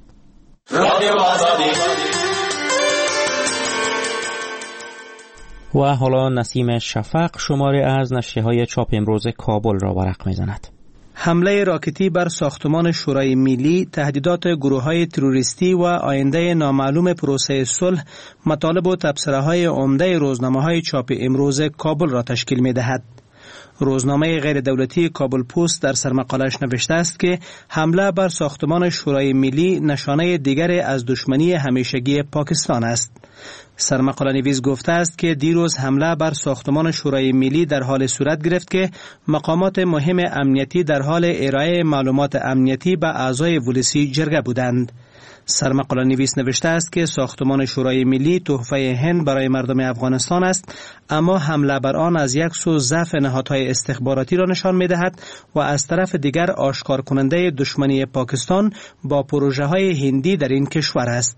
رادیو آزادی. و حالا نسیم شفق شماره از نشریه‌های چاپ امروز کابل را ورق می‌زند. حمله راکتی بر ساختمان شورای ملی، تهدیدات گروه‌های تروریستی و آینده نامعلوم پروسه صلح مطالب و تبصره‌های عمده روزنامه‌های چاپ امروز کابل را تشکیل می‌دهد. روزنامه غیر دولتی کابل پست در سرمقاله‌اش نوشته است که حمله بر ساختمان شورای ملی نشانه دیگر از دشمنی همیشگی پاکستان است. سرمقاله نویس گفته است که دیروز حمله بر ساختمان شورای ملی در حال صورت گرفت که مقامات مهم امنیتی در حال ارائه معلومات امنیتی به اعضای ولسی جرگه بودند. سرمقاله نویس نوشته است که ساختمان شورای ملی تحفه هند برای مردم افغانستان است، اما حمله بر آن از یک سو ضعف نهادهای استخباراتی را نشان می‌دهد و از طرف دیگر آشکار کننده دشمنی پاکستان با پروژه های هندی در این کشور است.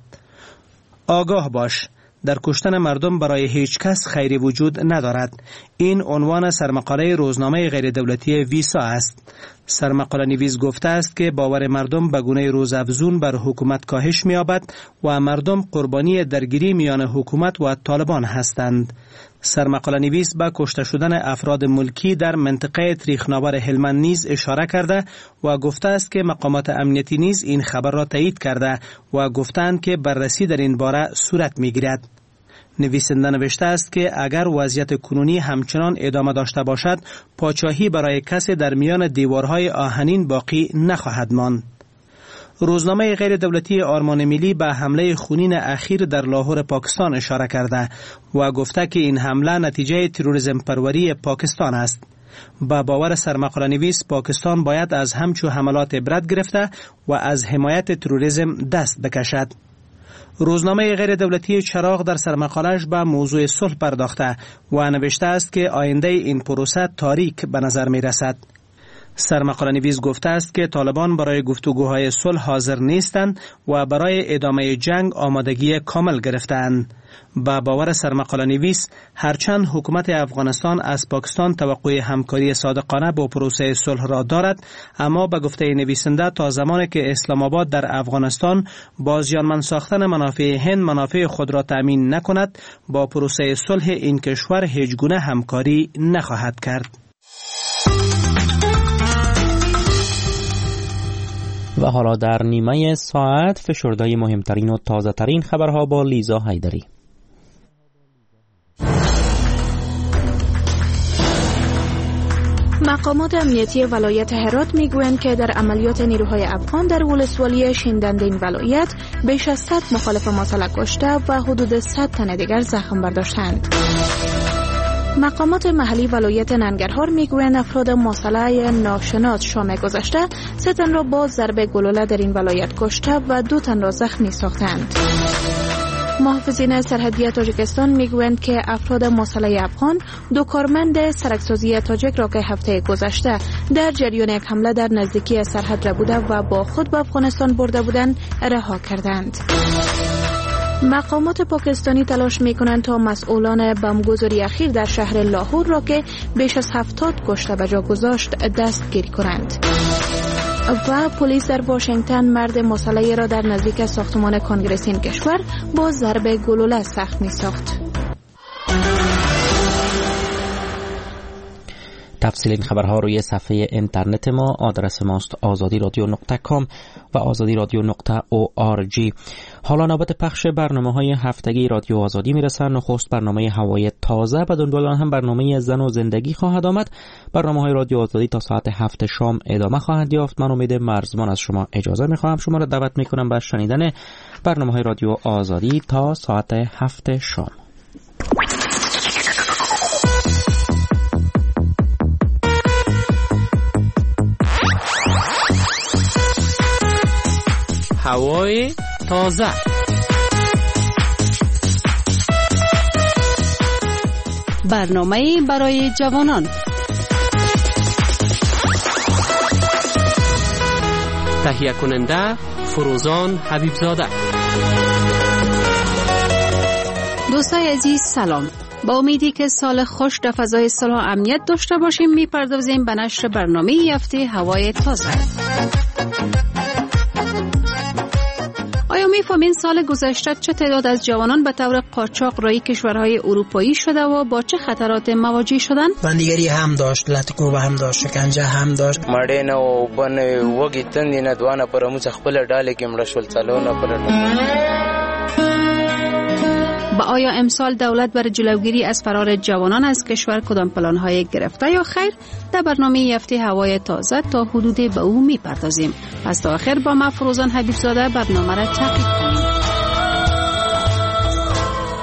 آگاه باش، در کشتن مردم برای هیچ کس خیری وجود ندارد. این عنوان سرمقاله روزنامه غیر دولتی ویسا است. سرمقاله نویس گفته است که باور مردم به گونه روزافزون بر حکومت کاهش می‌یابد و مردم قربانی درگیری میان حکومت و طالبان هستند. سرمقاله نویس به کشته شدن افراد ملکی در منطقه تریخناور هلمند نیز اشاره کرده و گفته است که مقامات امنیتی نیز این خبر را تایید کرده و گفتند که بررسی در این باره صورت می‌گیرد. نویسنده نوشته است که اگر وضعیت کنونی همچنان ادامه داشته باشد، پاچاهی برای کسی در میان دیوارهای آهنین باقی نخواهد ماند. روزنامه غیر دولتی آرمان ملی به حمله خونین اخیر در لاهور پاکستان اشاره کرده و گفته که این حمله نتیجه تروریسم پروری پاکستان است. با باور سرمقاله نویس پاکستان باید از همچو حملات عبرت گرفته و از حمایت تروریسم دست بکشد. روزنامه غیر دولتی چراغ در سرمقاله‌اش به موضوع صلح پرداخته و نوشته است که آینده این پروسه تاریک به نظر می رسد. سرمقاله نویس گفته است که طالبان برای گفتگوهای صلح حاضر نیستند و برای ادامه جنگ آمادگی کامل گرفتند. با باور سرمقاله نویس هرچند حکومت افغانستان از پاکستان توقع همکاری صادقانه با پروسه صلح را دارد، اما به گفته نویسنده تا زمانی که اسلام آباد در افغانستان با زیانمند ساختن منافع هند منافع خود را تأمین نکند، با پروسه صلح این کشور هیچ گونه همکاری نخواهد کرد. و حالا در نیمه ساعت فشردهای مهمترین و تازه ترین خبرها با لیزا حیدری. مقامات امنیتی ولایت هرات میگویند که در عملیات نیروهای افغان در ولسوالی شیندند این ولایت بیش از صد مخالف مسلح کشته و حدود صد تن دیگر زخم برداشتند. مقامات محلی ولایت ننگرهار میگویند افراد مسلح ناشناس شام گذشته سه تن را با ضرب گلوله در این ولایت کشته و دو تن را زخمی ساختند. محافظین سرحدی تاجیکستان میگویند که افراد مسلح افغان دو کارمند سرکسازی تاجیک را که هفته گذشته در جریان یک حمله در نزدیکی سرحد را بوده و با خود به افغانستان برده بودند رها کردند. مقامات پاکستانی تلاش میکنند تا مسئولان بمبگذاری اخیر در شهر لاهور را که بیش از هفتاد کشته به جا گذاشت دستگیر کنند. و پلیس در واشنگتن مرد مسلحی را در نزدیک ساختمان کنگره این کشور با ضرب گلوله زخمی ساخت. تفصیل این خبرها روی صفحه اینترنت ما، آدرس ماست آزادی رادیو نقطه کام و آزادی رادیو نقطه او آر جی. حالا نوبت پخش برنامه های هفتگی رادیو آزادی میرسن. نخست برنامه هوای تازه، به دنبال آن هم برنامه زن و زندگی خواهد آمد. برنامه های رادیو آزادی تا ساعت هفت شام ادامه خواهد یافت. من امید مرزمان از شما اجازه میخواهم. شما را دعوت میکنم به شنیدن برنامه های رادیو آزادی تا ساعت هفت شام. هوای تازه، برنامه برای جوانان. تهیه کننده فروزان حبیبزاده. دوستای عزیز سلام. با امیدی که سال خوش در فضای صلح و امنیت داشته باشیم، میپردازیم به نشر برنامه هفته هوای تازه. آیا میفهمین سال گذشته چه تعداد از جوانان به طور قاچاق رای کشورهای اروپایی شده و با چه خطرات مواجه شدند؟ بندیگری هم داشت، لطکوب هم داشت، شکنجه هم داشت. مړې نه او بن وګی تندې نه دوانه پر موږ خپل ډاله کې مړ شول څلونه پر. با آیا امسال دولت برای جلوگیری از فرار جوانان از کشور کدام پلان‌های گرفته یا خیر؟ در برنامه هفته هوای تازه تا حدود به او می‌پردازیم. پس تا آخر با ما فروزان حبیبزاده برنامه را تعقیب کنیم.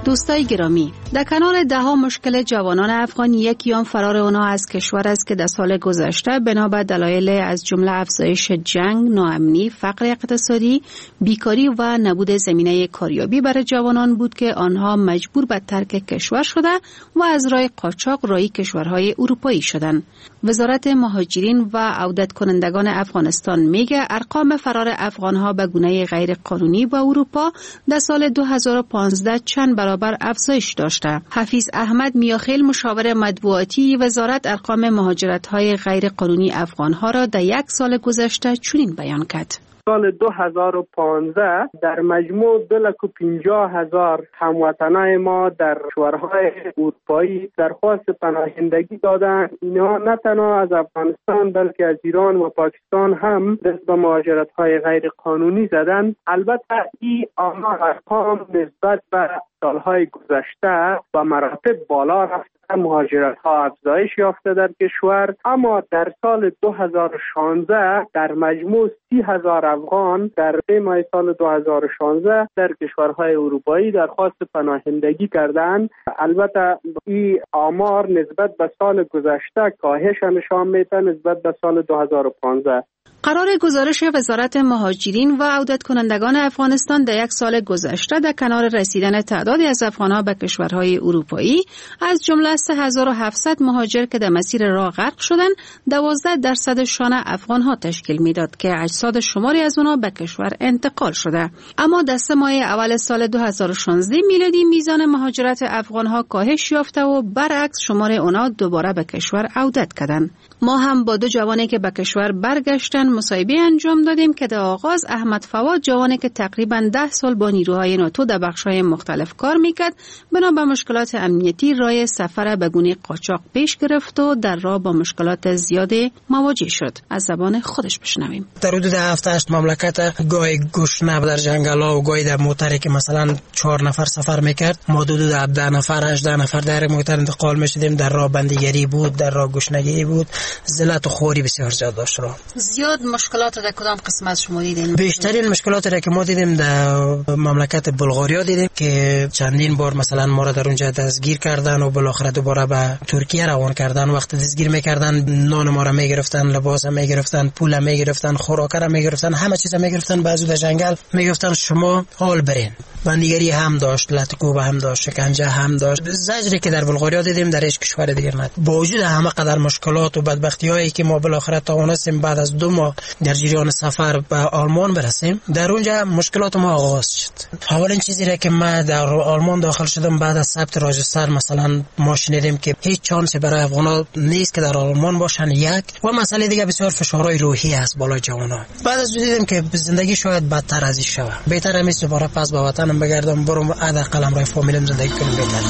دوستای گرامی، در کنار ده ها مشکل جوانان افغان، یکی آن فرار آنها از کشور است که در سال گذشته بنا به دلایل از جمله افزایش جنگ، ناامنی، فقر اقتصادی، بیکاری و نبود زمینه کاریابی برای جوانان بود که آنها مجبور به ترک کشور شده و از راه قاچاق راهی کشورهای اروپایی شدند. وزارت مهاجرین و عودت کنندگان افغانستان میگه ارقام فرار افغانها به گونه غیر قانونی به اروپا در سال دو هزار و پانزده چند برابر افزایش داشته. حفیظ احمد میاخیل، مشاور مطبوعاتی وزارت، ارقام مهاجرت‌های غیر قانونی افغانها را در یک سال گذشته چنین بیان کرد: سال دو هزار و پانزده در مجموع دو لک و پنجاه هزار هموطنای ما در کشورهای اروپایی درخواست پناهندگی دادند. اینها نه تنها از افغانستان بلکه از ایران و پاکستان هم دست به مهاجرت‌های غیر قانونی زدند. البته این آمار ارقام نسبت به سالهای گذشته و مراتب بالا رفت، مهاجرت ها افزایش یافته در کشور، اما در سال دو هزار و شانزده در مجموع سی هزار افغان در سه ماه سال دو هزار و شانزده در کشورهای اروپایی درخواست پناهندگی کردند. البته این آمار نسبت به سال گذشته کاهش نشان میده نسبت به سال دو هزار و پانزده. قرار گزارش وزارت مهاجرین و عودت کنندگان افغانستان در یک سال گذشته در کنار رسیدن تعدادی از افغانها به کشورهای اروپایی، از جمله سه هزار و هفتصد مهاجر که در مسیر راه غرق شدند، دوازده درصدشان افغانها تشکیل میداد که اجساد شماری از آنها به کشور انتقال شده. اما در سه ماه اول سال دو هزار و شانزده میلادی میزان مهاجرت افغانها کاهش یافته و برعکس شمار آنها دوباره به کشور عودت کردند. ما هم با دو جوانی که به کشور برگشتن مصاحبه انجام دادیم که در آغاز احمد فواد، جوانی که تقریباً ده سال با نیروهای ناتو در بخش‌های مختلف کار میکرد، بنا به مشکلات امنیتی راه سفر به گونه قاچاق پیش گرفت و در راه با مشکلات زیادی مواجه شد. از زبان خودش بشنویم. در حدود هفت هشت مملکت گاهی گشنه در جنگلا و گاهی در موتری که مثلا چهار نفر سفر میکرد، ما حدود هفده نفر هجده نفر در موتر انتقال میشدیم. در راه بندیگری بود، در راه گشنگی بود، ذلت و خوری بسیار زیاد داشت. راه زیاد مشکلات در کدام قسمت شما دیدین؟ بیشترین مشکلات را که ما دیدیم در مملکت بلغاریا دیدیم که چندین بار مثلا ما را در اونجا دستگیر کردن و بالاخره دوباره به ترکیه روان کردن. وقتی دستگیر میکردن نان ما را میگرفتن، لباس را میگرفتن، پول را میگرفتن، خوراک را میگرفتن، همه چیز را میگرفتن. بعضی در جنگل میگفتن شما حال برین. بندیگری هم داشت، لطکوب هم داشت، شکنجه هم داشت. زجری که در بلغاریا دیدیم در هیچ کشور دیگر ندید. با وجود همه قدر مشکلات و بدبختی‌هایی که ما بالاخره توانستیم بعد از دو ماه در جریان سفر به آلمان برسیم، در اونجا مشکلات ما آغاز شد. اولین چیزی را که ما در آلمان داخل شدم بعد از ثبت راجستر مثلا ما شنیدیم که هیچ چانسی برای افغانا نیست که در آلمان باشن، یک و مسئله دیگه بسیار فشارهای روحی است بالای جوانان. بعد از دیدیم که زندگی شاید بدتر از این شود، بهتر است دوباره پس به وطنم بگردم، برم حداقل همراه فامیلم زندگی کنم بهتر.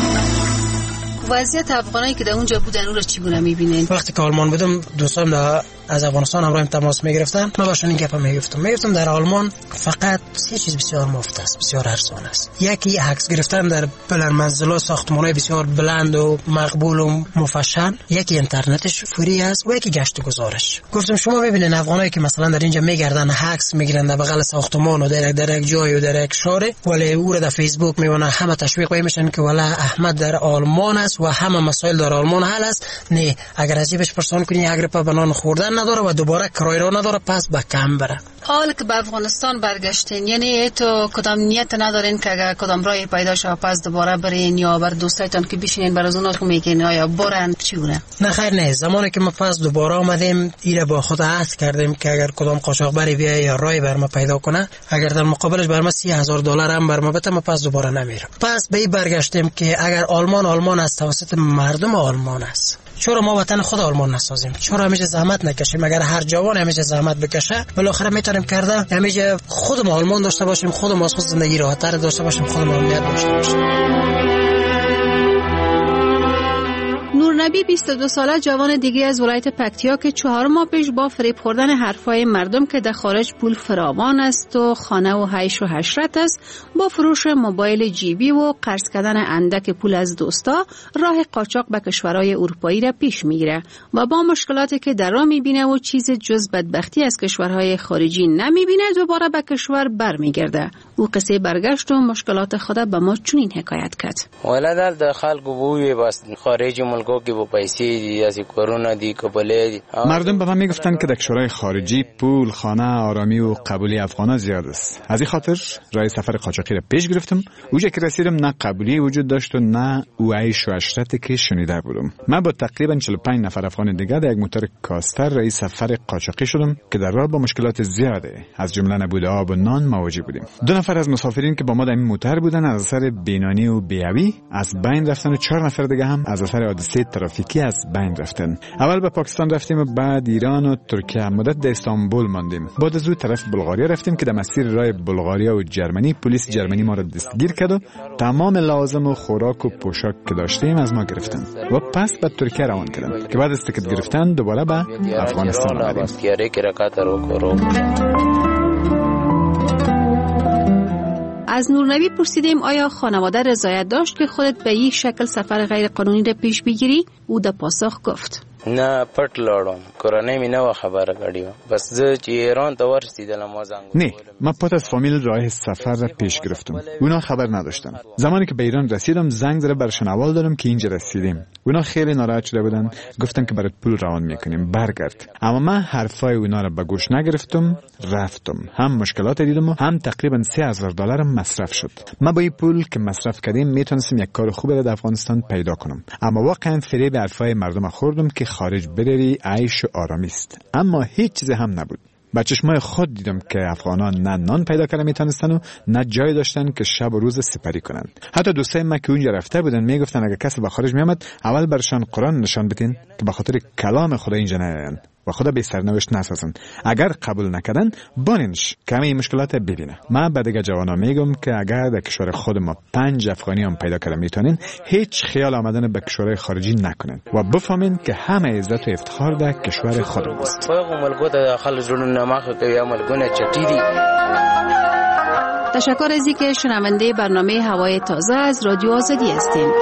وضعیت افغانایی که در اونجا بودن اون رو چگونه می‌بینین؟ وقتی که آلمان بودم دوستان از افغانستان همراهم تماس می‌گرفتن، من باشون این گپا می‌گفتم می‌گفتم در آلمان فقط سه چیز بسیار مفت است، بسیار ارزان است. یکی عکس گرفتن در بلند منزل‌ها، ساختمان‌های بسیار بلند و مقبول و مفشن، یکی اینترنتش فری است و یکی گشت و گذارش. گفتم شما ببینید افغانایی که مثلا در اینجا می‌گردن عکس می‌گیرن در بغل ساختمان و در در یک جای و در یک شهر، ولی او را در فیسبوک می‌بینن، همه تشویق می‌شن که والا احمد در آلمان است و همه مسائل در آلمان حل است. نه، اگر از جیبش پرسان کنی اگر پا بنان خوردن نداره و دوباره کرایه را نداره، پس به کم بره. حال که به افغانستان برگشتین، یعنی تو کدام نیت ندارین که اگر کدام راهی پیدا شه پس دوباره برین یا بر دوستایتان که بشینین بر از اونها که میگین آیا برن چیونه؟ نه خیر، نه. زمانی که ما پس دوباره آمدیم ایره با خود عهد کردیم که اگر کدام قاچاقبری بیای یا راهی بر ما پیدا کنه، اگر در مقابلش بر ما سی هزار دلار هم بر ما بده، ما پس دوباره نمیرم. پس به این برگشتیم که اگر آلمان آلمان است توسط مردم آلمان است، چرا ما وطن خود آلمان نسازیم؟ چرا همیشه زحمت نکشیم؟ اگر هر جوان همیشه زحمت بکشه بالاخره میتونیم کرده همیشه خودمون آلمان داشته باشیم، خودمون از خود زندگی راحت‌تر داشته باشیم، خودمون امنیت داشته باشیم. نورنبی بیست و دو ساله جوان دیگه از ولایت پکتیا که چهار ماه پیش با فریب خوردن حرفای مردم که در خارج پول فراوان است و خانه و حیش و حشرت است، با فروش موبایل جیبی و قرض کردن اندک پول از دوستا راه قاچاق به کشورهای اروپایی را پیش میگیره و با مشکلاتی که در راه میبینه و چیز جز بدبختی از کشورهای خارجی نمیبینه دوباره به کشور برمیگرده. او قصه برگشت و مشکلات خود به ما چنین حکایت کرد. ولادل د خلکو بووی بس خارج ملکو کې په پیسې دي از کرونا دی کبله دی. مردم به من میگفتن که در کشورهای خارجی پول، خانه، آرامی و قبولی افغانا زیاد است. از این خاطر راه سفر قاچاقی را پیش گرفتم. اونجا که رسیدم نه قبولی وجود داشت و نه او عیش و عشرتی که شنیده بودم. من با تقریبا چهل و پنج نفر افغان دیگر در یک موتور کاستر راه سفر قاچاقی شدم که در راه با مشکلات زیاده از جمله نبود آب و نان مواجه بودیم. دو نفر از مسافرین که با ما در این موتور بودن از اثر بینانی و بیاوی از بین رفتن و چهار نفر دیگه هم از اثر حادثه ترافیکی از بین رفتن. اول به پاکستان رفتیم و بعد ایران و ترکیه. مدت در استانبول ماندیم. بعد از اون طرف بلغاریا رفتیم که در مسیر راه بلغاریا و جرمنی پلیس جرمنی ما را دستگیر کرد و تمام لازم و خوراک و پوشاک که داشتیم از ما گرفتن و پس به ترکیه روان کردن که بعد از تیکت گرفتن دوباره به افغانستان آمدیم. از نورنبی پرسیدیم آیا خانواده رضایت داشت که خودت به یک شکل سفر غیر قانونی را پیش بگیری؟ او در پاسخ گفت نه پټ لاړم کورنۍ مې نه خبره کړې بس زه چې ایران ته ورسیدلم ما زنګ نه ما پات از فامیل راه سفر را پیش گرفتم. اونا خبر نداشتن. زمانی که به ایران رسیدم زنگ زده برشان اول دادم که اینجا رسیدیم. اونا خیلی ناراحت شده بودن. گفتن که برات پول روان میکنیم برگرد. اما من حرفای اونا را به گوش نگرفتم. رفتم. هم مشکلات دیدم و هم تقریبا سه هزار دلار مصرف شد. من با این پول که مصرف کردیم میتونستم یک کار خوب در افغانستان پیدا کنم. اما واقعا فریب حرفای مردم خوردم که خارج بروی عیش و آرامی است. اما هیچ چیز هم نبود. با چشمای خود دیدم که افغانان نه نان پیدا کردن میتونستن و نه جای داشتن که شب و روز سپری کنند. حتی دوستای ما که اونجا رفته بودن میگفتن اگه کسی به خارج میامد اول برشان قرآن نشان بدین که به خاطر کلام خدا اینجا نیاین و خدا به سرنوشت نسازن. اگر قبول نکردن بانینش که همه این مشکلات ببینه. من به دیگه جوانا میگم که اگر در کشور خود ما پنج افغانی هم پیدا کردن میتونین هیچ خیال آمدن به کشورهای خارجی نکنین و بفهمین که همه عزت و افتخار در کشور خود است. تشکر از اینکه شنونده برنامه هوای تازه از رادیو آزادی هستین.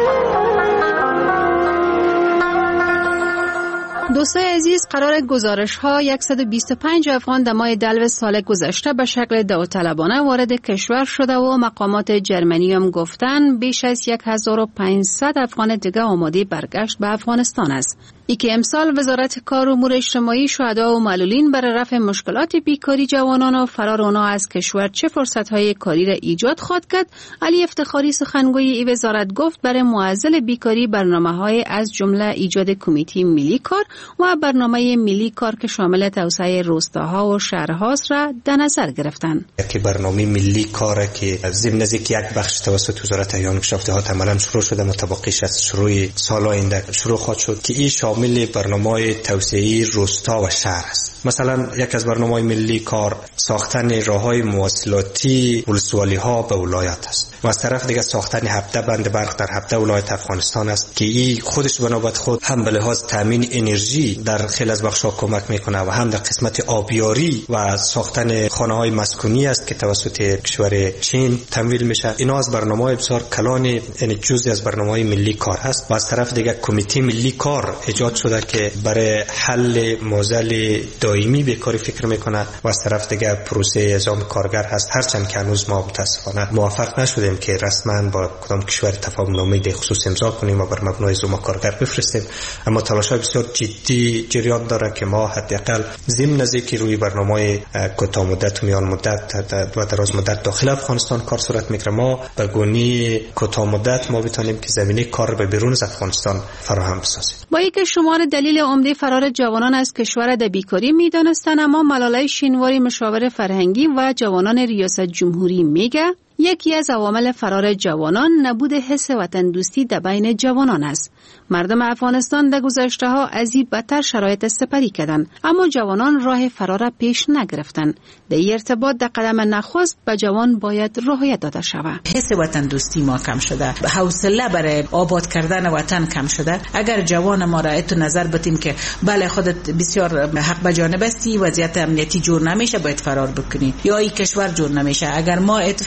دوستای عزیز، قرار گزارش ها صد و بیست و پنج افغان در ماه دلو سال گذشته به شکل داوطلبانه وارد کشور شده و مقامات جرمنی هم گفتن بیش از هزار و پانصد افغان دیگه آماده برگشت به افغانستان است. ای که امسال وزارت کار و امور اجتماعی شهدا و معلولین برای رفع مشکلات بیکاری جوانان و فرار آنها از کشور چه فرصت‌های کاری را ایجاد خواهد کرد. علی افتخاری سخنگوی این وزارت گفت برای معضل بیکاری برنامه‌های از جمله ایجاد کمیته ملی کار و برنامه ملی کار که شامل توسعه روستاها و شهرهاست را در نظر گرفتند. که برنامه ملی کار که ضمن ذکر یک بخش توسط وزارت ایان کشافته‌ها عملاً شروع شده متوقعش از شروع سال آینده شروع خواهد شد که این شامل برنامه توسعه روستا و شهر است. مثلا یک از برنامه ملی کار ساختن راههای مواصلاتی ولسوالی ها به ولایت است و از طرف دیگه ساختن هفده بند برق در هفده ولایت افغانستان است که این خودش به نوبت خود هم به لحاظ تامین انرژی در خیلی از بخش‌ها کمک میکنه و هم در قسمت آبیاری و ساختن خانه‌های مسکونی است که توسط کشور چین تمویل میشه. اینا از برنامه‌های بسیار کلان یعنی جزئی از برنامه‌های ملی کار است و از طرف دیگه کمیته ملی کار ایجاد شده که برای حل معضل دائمی بیکاری فکر میکنه و از طرف دیگه پروسه اعزام کارگر هست. هرچند که هنوز ما متاسفانه موفق نشدیم که رسما با کدام کشور تفاهم نامه در خصوص امضا کنیم و بر مبنای اعزام کارگر بفرستیم، اما تلاش‌های بسیار جدی جریان داره که ما حداقل ضمن ذکر روی برنامه کوتاه مدت و میان مدت و دراز مدت داخل افغانستان کار صورت میگیره. ما به گونه کوتاه مدت ما بتونیم که زمینه کار به بیرون از افغانستان فراهم بسازیم. با اینکه شمار دلیل عمده فرار جوانان از کشور در بیکاری میدانستند، اما ملاله شینواری مشاور فرهنگی و جوانان ریاست جمهوری میگه یکی از عوامل فرار جوانان نبود حس وطن دوستی در بین جوانان است. مردم افغانستان در گذشته ها از این بدتر شرایط سپری کردند، اما جوانان راه فرار را پیش نگرفتند. در این ارتباط در قدم نخست به جوان باید رعایت داده شود. حس وطن دوستی ما کم شده، حوصله برای آباد کردن وطن کم شده. اگر جوان ما را اتو نظر بتیم که بله خودت بسیار حق به جانب هستی، وضعیت امنیتی جور نمیشه باید فرار بکنی یا این کشور جور نمیشه، اگر ما اتو فکر کنیم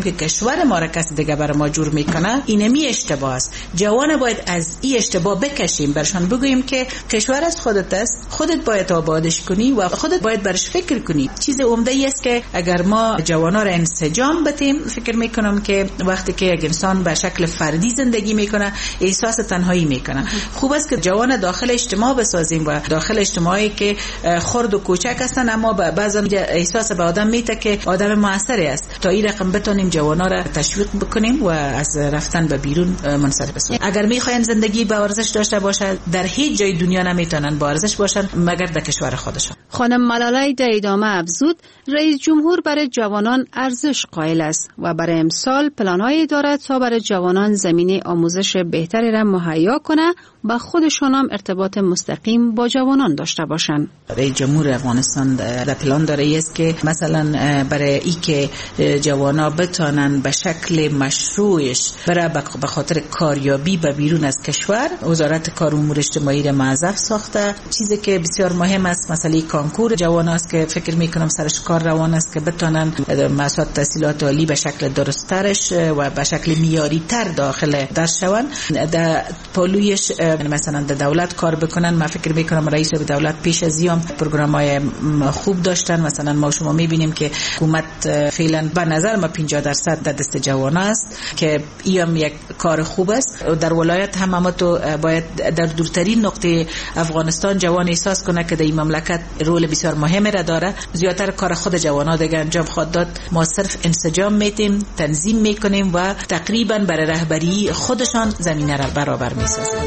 که کشور ما را کسی دیگه برای ما جور میکنه، اینمی اشتباه است. جوان باید از این اشتباه بکشیم، برشان بگوییم که کشور از خودت است، خودت باید آبادش کنی و خودت باید برش فکر کنی. چیز عمده ای است که اگر ما جوانا را انسجام بدیم، فکر میکنم که وقتی که یک انسان به شکل فردی زندگی میکنه احساس تنهایی میکنه. خوب است که جوان داخل اجتماع بسازیم و داخل اجتماعی که خرد و کوچک هستن اما بعضا احساس به آدم میده که آدم موثری است، تا این رقم بتونیم جوانا را تشویق بکنیم و از رفتن به بیرون منصرف بشن. اگر میخواین زندگی با ارزش داشته باشه، در هیچ جای دنیا نمیتونن با ارزش باشن مگر در کشور خودشان. خانم ملالای در ادامه افزود رئیس جمهور برای جوانان ارزش قائل است و برای امسال پلان‌هایی دارد تا برای جوانان زمینه آموزش بهتری را مهیا کنه و خودشان هم ارتباط مستقیم با جوانان داشته باشند. رئیس جمهور افغانستان در پلان داره است که مثلا برای ای که جوانا بتانن به شکل مشروعش برای به خاطر کاریابی به بیرون از کشور، وزارت کار و امور اجتماعی را موظف ساخته. چیزی که بسیار مهم است مسئله کانکور جوان است که فکر میکنم سرش کار روان است که بتانن مسابقات تحصیلات عالی به شکل درسترش و به شکل معیاری تر داخل درس شوند. در پالویش مثلا در دولت کار بکنن. من فکر میکنم رئیس دولت پیش از این پروگرام‌های خوب داشتن. مثلا ما شما میبینیم که حکومت فعلا به نظر ما پنجاه درصد در دست جوان است که این یک کار خوب است. در ولایت هم ما تو باید در دورترین نقطه افغانستان جوان احساس کنه که در این مملکت رول بسیار مهمی را داره. زیاتر کار خود جوانا دیگه انجام خواهد داد. ما صرف انسجام میتیم، تنظیم میکنیم و تقریبا برای رهبری خودشان زمینه را برابر میسازیم.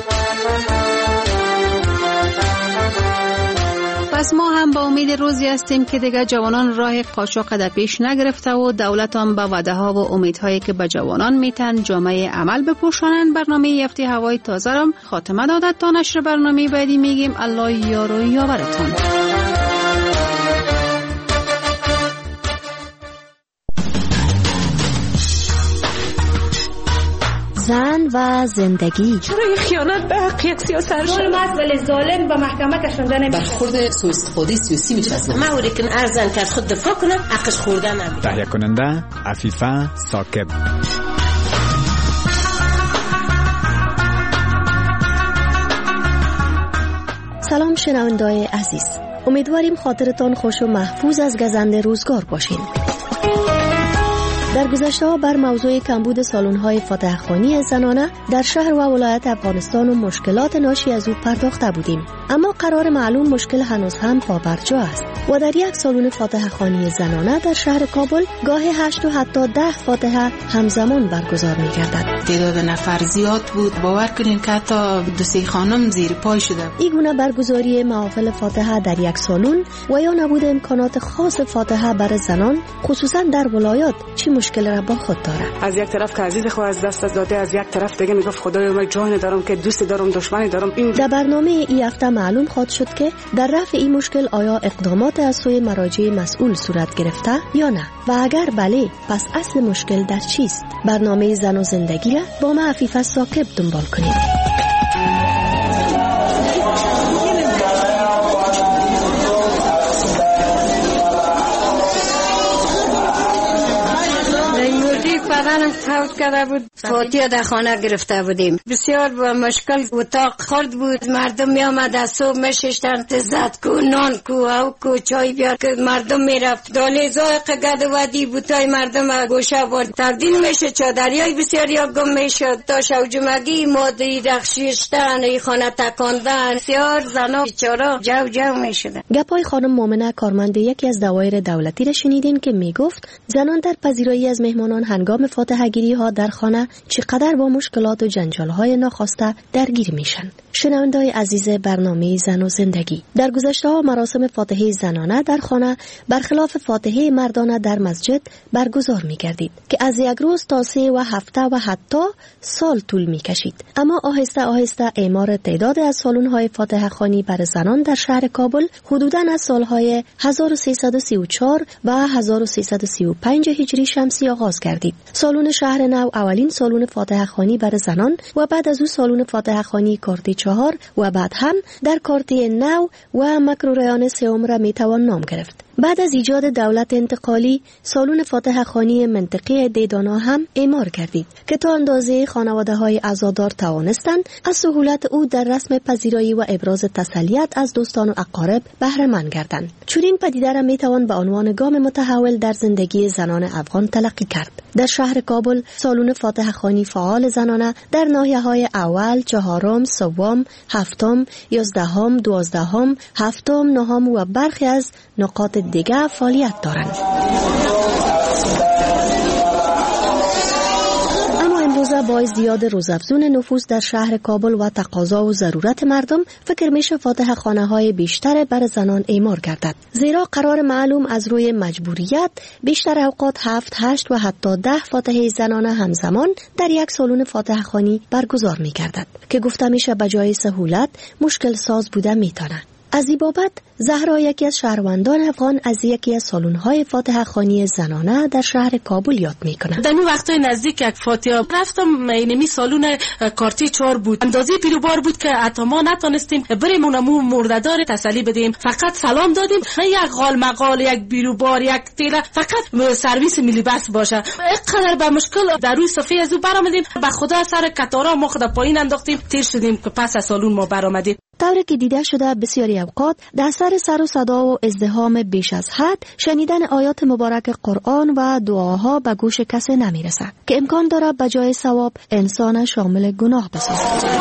پس ما هم با امید روزی هستیم که دیگه جوانان راه قاچاق در پیش نگرفته و دولت هم با وعده ها و امیدهایی که به جوانان میتن جامعه عمل بپوشانند. برنامه هفته هوای تازه را خاتمه دادد. تا نشر برنامه بعدی میگیم الله یار و یاورتان. زن و زندگی. چرا خیانت به حق یک سیاست ظلم است ولی ظالم به محکمه کشانده نمیشه. برخورد سوء استفاده سیاسی میشه. ما اوری که ارزن که از خود دفاع کنه حقش خورده نمیشه. تهیه کننده عفیفه ثاقب. سلام شنونده‌های عزیز، امیدواریم خاطرتان خوش و محفوظ از گزند روزگار باشین. در گذشته ها بر موضوع کمبود سالن‌های فاتحخوانی زنانه در شهر و ولایت افغانستان و مشکلات ناشی از او پرداخته بودیم، اما قرار معلوم مشکل هنوز هم پابرجا است و در یک سالن فاتحخوانی زنانه در شهر کابل گاه هشت و حتی ده فاتحه همزمان برگزار می‌گردد. تعداد نفر زیاد بود، باور کنین که حتی دو سه خانم زیر پای شده. این گونه برگزاری محافل فاتحه در یک سالن و یا نبود امکانات خاص فاتحه برای زنان خصوصا در ولایات چی مشکل را با خود داره؟ از یک طرف که عزیز خو از دست داده، از یک طرف دیگه میگفت خدایا من جان دارم که دوست دارم دشمنی دارم. این در برنامه این هفته معلوم خواهد شد که در رفع این مشکل آیا اقدامات از سوی مراجع مسئول صورت گرفته یا نه و اگر بله پس اصل مشکل در چیست؟ برنامه زن و زندگی را با من عفیفه ثاقب دنبال کنید. بدنم فوت کرده بود، فوتیه در خانه گرفته بودیم. بسیار با مشکل اتاق خرد بود. مردم می آمد از صبح میششتن تزد کو نان کو او کو چای بیار که مردم میرفت داله زایق گد ودی بوتای مردم گوشه برد تبدیل میشه چادریای بسیار یا گم میشد تا شوجمگی مادری رخشیشتن ای خانه تکاندن بسیار زنا بیچاره جو جو میشدن. گپای خانم مومنه کارمند یکی از دوایر دولتی را شنیدین که میگفت زنان در پذیرایی از مهمانان هنگام فاتحه‌گیری ها در خانه چقدر با مشکلات و جنجال های ناخواسته درگیر میشن. شنونده‌های عزیز برنامه زن و زندگی، در گذشته ها مراسم فاتحه زنانه در خانه برخلاف فاتحه مردانه در مسجد برگزار می‌گردید که از یک روز تا سه و هفته و حتی سال طول می‌کشید. اما آهسته آهسته اعمار تعداد از سالن‌های فاتحه خوانی برای زنان در شهر کابل حدوداً از سال‌های هزار و سیصد و سی و چهار و هزار و سیصد و سی و پنج هجری شمسی آغاز گردید. سالن شهر نو اولین سالن فاتحه خوانی برای زنان و بعد از او سالن فاتحه خوانی کارتی چهار و بعد هم در کارتی نو و مکروریان سوم را میتوان نام گرفت. بعد از ایجاد دولت انتقالی، سالن فاتح خانی منطقه دیدانا هم اعمار گردید که تا اندازه خانواده های عزادار توانستند از سهولت او در رسم پذیرایی و ابراز تسلیت از دوستان و اقارب بهره مند گردند. چنین پدیده را می توان به عنوان گام متحول در زندگی زنان افغان تلقی کرد. در شهر کابل، سالن فاتح خانی فعال زنانه در ناحیه‌های اول، چهارم، سوم، هفتم، یازدهم، دوازدهم، هفتم، نهم و برخی از نقاط دیگر فعالیت دارند. اما امروزه با ازدیاد روزافزون نفوس در شهر کابل و تقاضا و ضرورت مردم، فکر میشه فاتح خانه های بیشتر بر زنان اعمار گردد. زیرا قرار معلوم از روی مجبوریت بیشتر اوقات هفت، هشت و حتی ده فاتحه زنانه همزمان در یک سالن فاتح خانی برگزار می گردد که گفته میشه بجای سهولت مشکل ساز بوده میتونه. از این بابت زهرا، یکی از شهروندان افغان، از یکی از سالن‌های فاتح خانی زنانه در شهر کابل یاد میکنه. در این وقتای نزدیک یک فاتحه رفتم، اینمی سالن کارتی چهار بود، اندازه پیروبار بود که حتی ما نتونستیم بریم اونمو مرددار تسلی بدیم، فقط سلام دادیم. یک غال مقال، یک بیروبار، یک تیله، فقط سرویس ملی بس باشه. اینقدر به مشکل در روی صفحه از او برآمدیم، به خدا سر کتارا ما خدا پایین انداختیم، تیر شدیم که پس از سالن ما برآمدیم. طوری که دیده شده بسیاری اوقات در سر سر و صدا و ازدحام بیش از حد شنیدن آیات مبارک قرآن و دعاها به گوش کسی نمیرسد که امکان داره به جای ثواب انسان شامل گناه بسازد.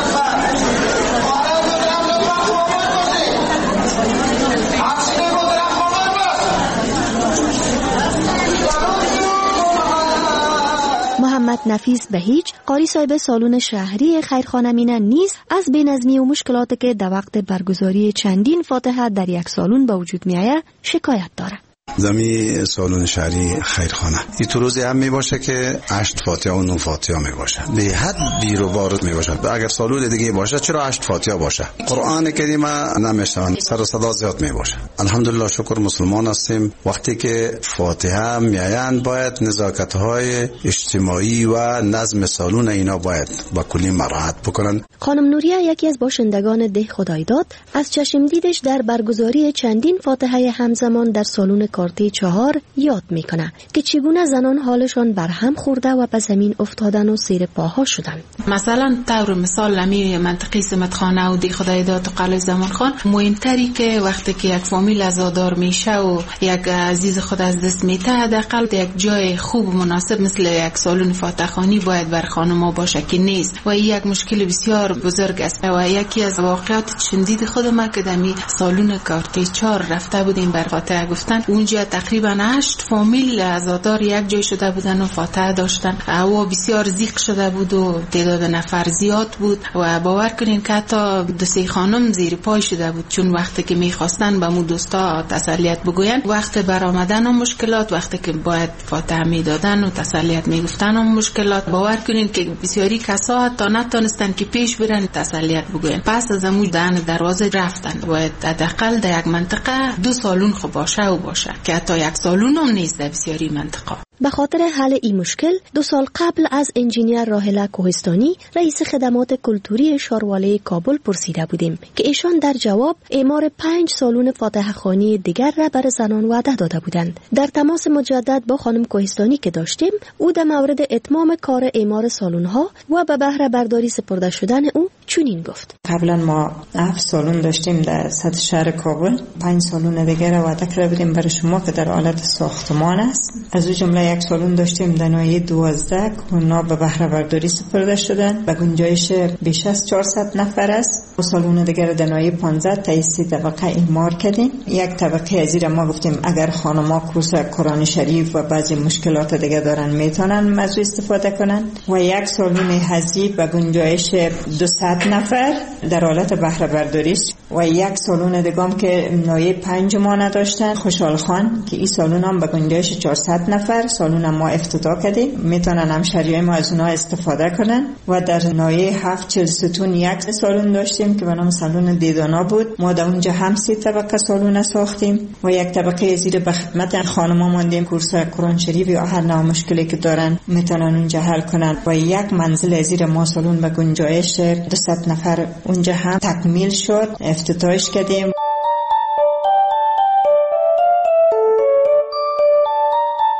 محمد نفیس بهیج، قاری صاحب سالن شهری خیرخانه مینه نیز از بینظمی و مشکلاتی که در وقت برگزاری چندین فاتحه در یک سالن به وجود میآید شکایت دارد. زمین سالن شهری خیرخانه این تو روزی هم می باشه که هشت فاتحه و نه فاتحه می باشه، به حد بیر و بار می باشه. اگر سالن دیگه باشه چرا هشت فاتحه باشه؟ قرآن کریم نمیشتن، سر و صدا زیاد می باشه. الحمدلله شکر مسلمان هستیم. وقتی که فاتحه میایند باید نزاکت های اجتماعی و نظم سالن اینا باید با کلی مراعات بکنن. خانم نوریه، یکی از باشندگان ده خدایداد، از چشم دیدش در برگزاری چندین فاتحه همزمان در سالن کارتی چهار یاد میکنه که چگونه زنان حالشان برهم خورده و به زمین افتادن و زیر پاها شدن. مثلا طور مثال نمی منطقه سمتخانه و دی خدایداد و قلعه زمان خان، مهمتری که وقتی که یک فامیل عزادار میشه و یک عزیز خود از دست میته، حداقل یک جای خوب و مناسب مثل یک سالن فاتح خانی باید بر خانم‌ها باشه که نیست و این یک مشکل بسیار بزرگ است. و یکی از واقعات شدید خودم که دمی سالن کارتی چهار رفته بودیم بر فاتحه گفتن، اونجا تقریبا هشت فامیل عزادار یک جای شده بودن و فاتحه داشتن. هوا بسیار زیق شده بود و تعداد نفر زیاد بود و باور کنین که حتی دو سه خانم زیر پای شده بود، چون وقتی که میخواستن به مو دوستا تسلیت بگوین، وقت برآمدن و مشکلات، وقتی که باید فاتحه میدادن و تسلیت میگفتن و مشکلات، باور کنین که بسیاری کسا حتی نتونستن که پیش برن تسلیت بگوین. پس از امو دهن دروازه رفتن. باید حداقل در یک منطقه دو سالن خو باشه و باشه که حتی یک سالون هم نیست در بسیاری منطقه. به خاطر حل این مشکل دو سال قبل از انجینیر راهله کوهستانی، رئیس خدمات کلتوری شارواله کابل، پرسیده بودیم که ایشان در جواب اعمار پنج سالن فاتح خانی دیگر را بر زنان وعده داده بودند. در تماس مجدد با خانم کوهستانی که داشتیم، او در مورد اتمام کار اعمار سالن ها و به بهره برداری سپرده شدن او چنین گفت: قبلا ما هفت سالن داشتیم در سطح شهر کابل، پنج سالن دیگر را وعده کرده بودیم برای شما که در حالت ساختمان است. از او جمله یک سالن داشتیم در ناحیه دوازده که اونا به بهره برداری سپرده شدن و گنجایش بیش از چهارصد نفر است. و سالن دیگر در ناحیه پانزده تا سی طبقه اعمار کردیم. یک طبقه از این ما گفتیم اگر خانم‌ها کورس قرآن شریف و بعضی مشکلات دیگه دارن میتونن از استفاده کنن. و یک سالن حذیب و گنجایش دویست نفر در حالت بهره برداری و یک سالن دیگه هم که ناحیه پنج ما نداشتن، خوشحال خان، که این سالن هم به گنجایش چهارصد نفر سالن ما افتتاح کردیم، میتونن همشهریای ما از اونها استفاده کنن. و در ناحیه هفت چهل ستون یک سالن داشتیم که به نام سالن دیدانا بود، ما در اونجا هم سی طبقه سالن ساختیم و یک طبقه زیر به خدمت خانم‌ها ماندیم، کورس قرآن شریف یا هر نوع مشکلی که دارن میتونن اونجا حل کنن. و یک منزل زیر ما سالن به گنجایش دویست نفر اونجا هم تکمیل شد، افتتاحش کردیم.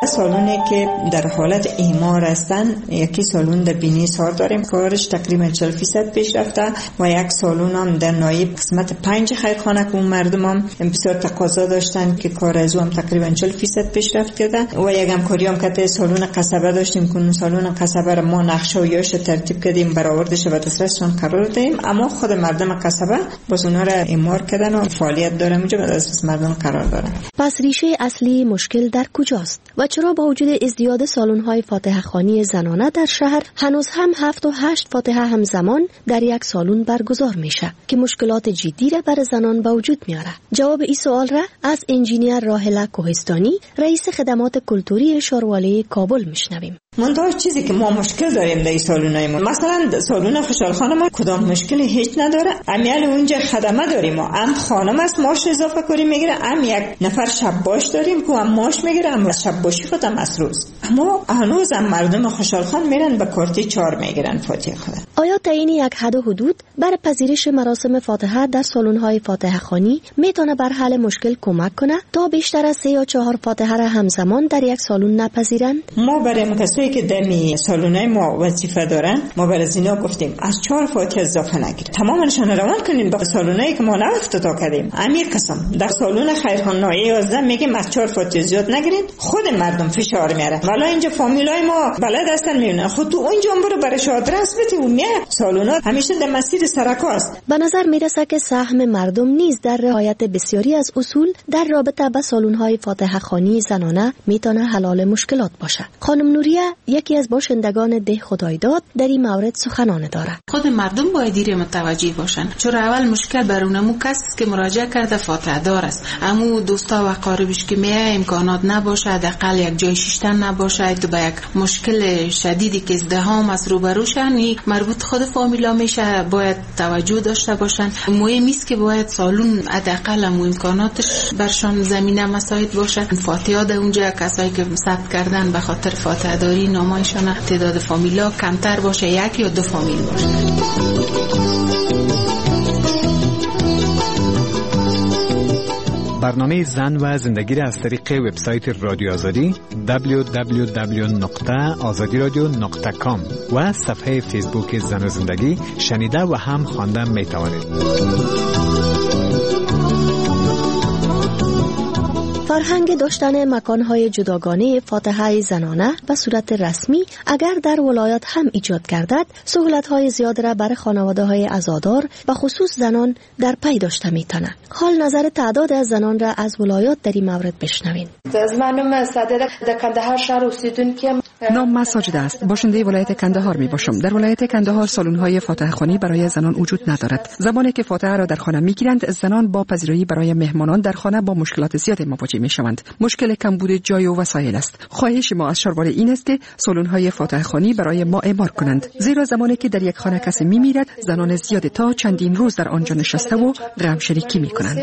سالونی که در حالت اعمار هستن، یکی سالون در بینی سار داریم کارش تقریبا چهل درصد پیش رفته و یک سالون هم در نایب قسمت پنج خیرخانه که اون مردم هم بسیار تقاضا داشتن که کار از اون هم تقریبا چهل درصد پیشرفت کرده و یک همکاری هم که سالون قصبه داشتیم که اون سالون قصبه را ما نقشه و یاش ترتیب کردیم برآوردش و دسترسشون قرار دادیم، اما خود مردم قصبه باز اونها را اعمار کردن و فعالیت داره اونجا به دست مردم قرار دارن. پس ریشه اصلی مشکل در کجاست و چرا با وجود ازدیاد سالن‌های فاتحه خوانی زنانه در شهر هنوز هم هفت و هشت فاتحه همزمان در یک سالن برگزار میشه که مشکلات جدی را برای زنان به وجود میاره؟ جواب این سوال را از انجینیر راهله کوهستانی، رئیس خدمات کلتوری شاروالی کابل میشنویم. منتها چیزی که ما مشکل داریم در سالونای ما، مثلا سالون خوشحالخانه ما کدام مشکلی هیچ نداره. امیال اونجا خدمه داریم، ما هم خانم است ماش اضافه کاری میگیره، هم یک نفر شب باش داریم که هم ماش میگیره، هم شب باشی خودم از روز. اما هنوز هم مردم خوشحالخان میرن به کارتی چهار میگیرن فاتحه خودم. آیا تعیین یک حد و حدود برای پذیرش مراسم فاتحه در سالن‌های فاتحه خوانی میتونه بر حل مشکل کمک کنه تا بیشتر از سه یا چهار فاتحه را همزمان در یک سالن نپذیرن؟ ما برای کسایی که در می سالونای ما وظیفه دارن، ما برای اینا گفتیم از چهار فاتحه اضافه نگیرید، تمامشون روان کنین به سالونایی که ما نه افتتاح کردیم. امیر قسم در سالون خیرخانه یازده میگیم از چهار فاتحه زیاد نگیرید، خود مردم فشار میاره. والا اینجا فامیلای ما بلد هستن میونه، خود تو اونجا برو برای آدرس بدی و میه. سالونا همیشه در مسیر سرکاست. به نظر میرسه که سهم مردم نیز در رعایت بسیاری از اصول در رابطه با سالن‌های فاتحه خوانی زنانه میتونه حل مشکلات باشه. خانم نوریه یکی از باشندگان ده خدایداد در این مورد سخنان داره. خود مردم باید دیر متوجه باشن، چون اول مشکل بر اونمو کس که مراجعه کرده فاتحه دار است، امو دوستا و قاربش که میه امکانات نباشه، حداقل یک جای شیشتن نباشه، تو به یک مشکل شدیدی که ازدحام از روبروشن مربوط خود فامیلا میشه، باید توجه داشته باشن. مهم است که باید سالون حداقل امو امکاناتش برشان زمینه مساعد باشه. فاتحه ده اونجا کسایی که ثبت کردن به خاطر فاتحه داری نامایشان تعداد فامیلا کمتر باشه، یک یا دو فامیل باشه. برنامه زن و زندگی را از طریق وبسایت رادیو آزادی دبلیو دبلیو دبلیو دات آزادی رادیو دات کام و صفحه فیسبوک زن و زندگی شنیده و هم خواندن می توانید. فرهنگ داشتن مکانهای جداگانه فاتحه زنانه به صورت رسمی اگر در ولایات هم ایجاد گردد، سهولت‌های زیاد را برای خانواده‌های عزادار و خصوص زنان در پی داشته می‌تونه. حال نظر تعداد از زنان را از ولایات در این مورد بشنوین. از منم صدر در کندهار شهر اوسیدونکم. نام من ساجده است. باشنده ولایت کندهار می باشم. در ولایت کندهار سالن‌های فاتحه خوانی برای زنان وجود ندارد. زمانی که فاتحه را در خانه می‌گیرند، زنان با پذیرایی برای مهمانان در خانه با مشکلات زیاد مواجه می‌شوند. مشکل کمبود جای و وسایل است. خواهش ما از شاروالی این است که سالن‌های فاتحه خوانی برای ما اعمار کنند، زیرا زمانی که در یک خانه کسی می‌میرد، زنان زیاد تا چندین روز در آنجا نشسته و غم شریکی می‌کنند.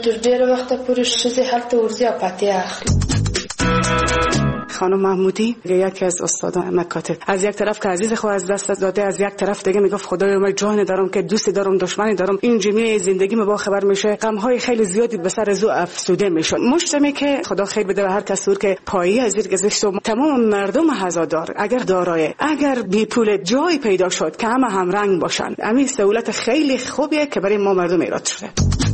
خانم محمودی یکی از استادان مکاتب، از یک طرف که عزیز خو از دست داده، از یک طرف دیگه میگفت خدایا من جان دارم که دوست دارم دشمنی دارم، این جمعه زندگی ما با خبر میشه، غم های خیلی زیادی به سر زو افسوده میشد. مشتمی که خدا خیر بده به هر کس که پایی از زیر گذشت و تمام مردم عزادار اگر دارای اگر بی پول جای پیدا شد که همه هم رنگ باشن، همین سهولت خیلی خوبیه که برای ما مردم ایراد شده.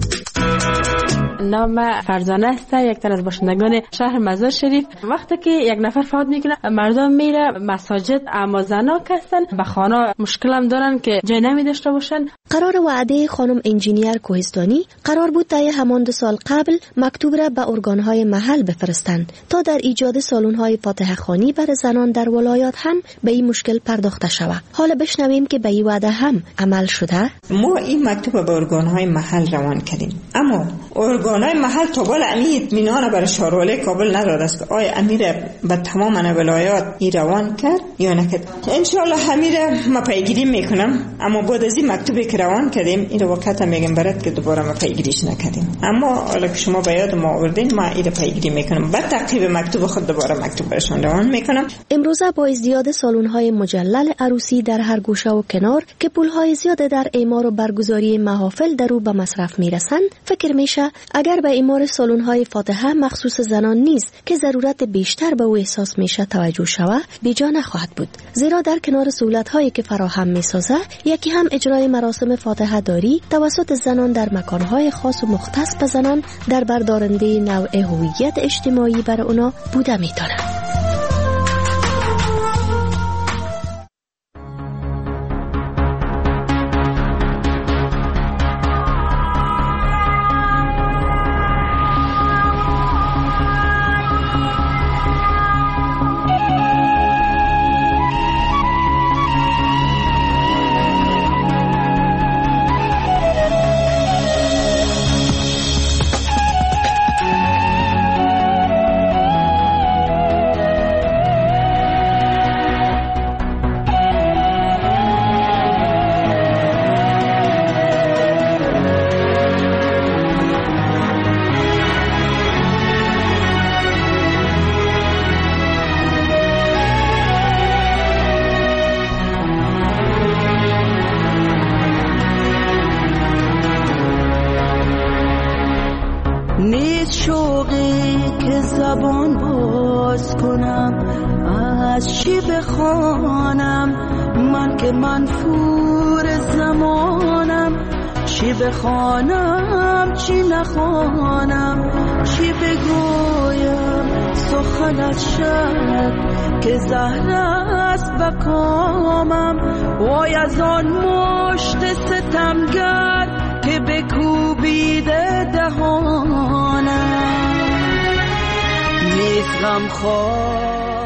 نام فرزانه است، یک تن از باشندگان شهر مزار شریف. وقتی که یک نفر فوت میکنه، مردم میره مساجد، اما زنا کسن به خانه مشکل هم دارن که جای نمی داشته باشن. قرار وعده خانم انجینیر کوهستانی قرار بود تا همان دو سال قبل مکتوب را به ارگانهای محل بفرستند تا در ایجاد سالن‌های فاتحه خوانی برای زنان در ولایات هم به این مشکل پرداخته شود. حالا بشنویم که به این وعده هم عمل شده. ما این مکتوب به ارگانهای محل روان کردیم، اما ارگانهای محل تا بالا امیر اطمینان برای شاروالی کابل نداده است که آیا امیر به تمام ولایات ای روان کرد یا نکرد. ان شاء الله امیر ما پیگیری میکنم، اما بعد از این مکتوبی که روان کردیم این وقت میگم برات که دوباره ما پیگیریش نکردیم، اما حالا که شما به یاد ما آوردین ما این پیگیری میکنم، بعد تعقیب مکتوب خود دوباره مکتوب برشان روان میکنم. امروزه با ازدیاد سالن‌های مجلل عروسی در هر گوشه و کنار که پول‌های زیاد در اعمار و برگزاری محافل در او به مصرف میرسند، فکر میشه اگر مگر به ایمار سالن‌های فاتحه مخصوص زنان نیست که ضرورت بیشتر به او احساس میشه توجه شود بیجا نخواهد بود، زیرا در کنار سهولت‌هایی که فراهم می‌سازه یکی هم اجرای مراسم فاتحه داری توسط زنان در مکان‌های خاص و مختص به زنان در بردارنده نوع هویت اجتماعی بر اونا بوده میتونه. نیست شوقی که زبان باز کنم، از چی بخوانم من که منفور زمانم، چی بخوانم چی نخوانم، چی بگویم سخنت شد که زهر است بکامم، وای از آن مشت ستمگر که بکوبیده دهانم، نیست غمخوار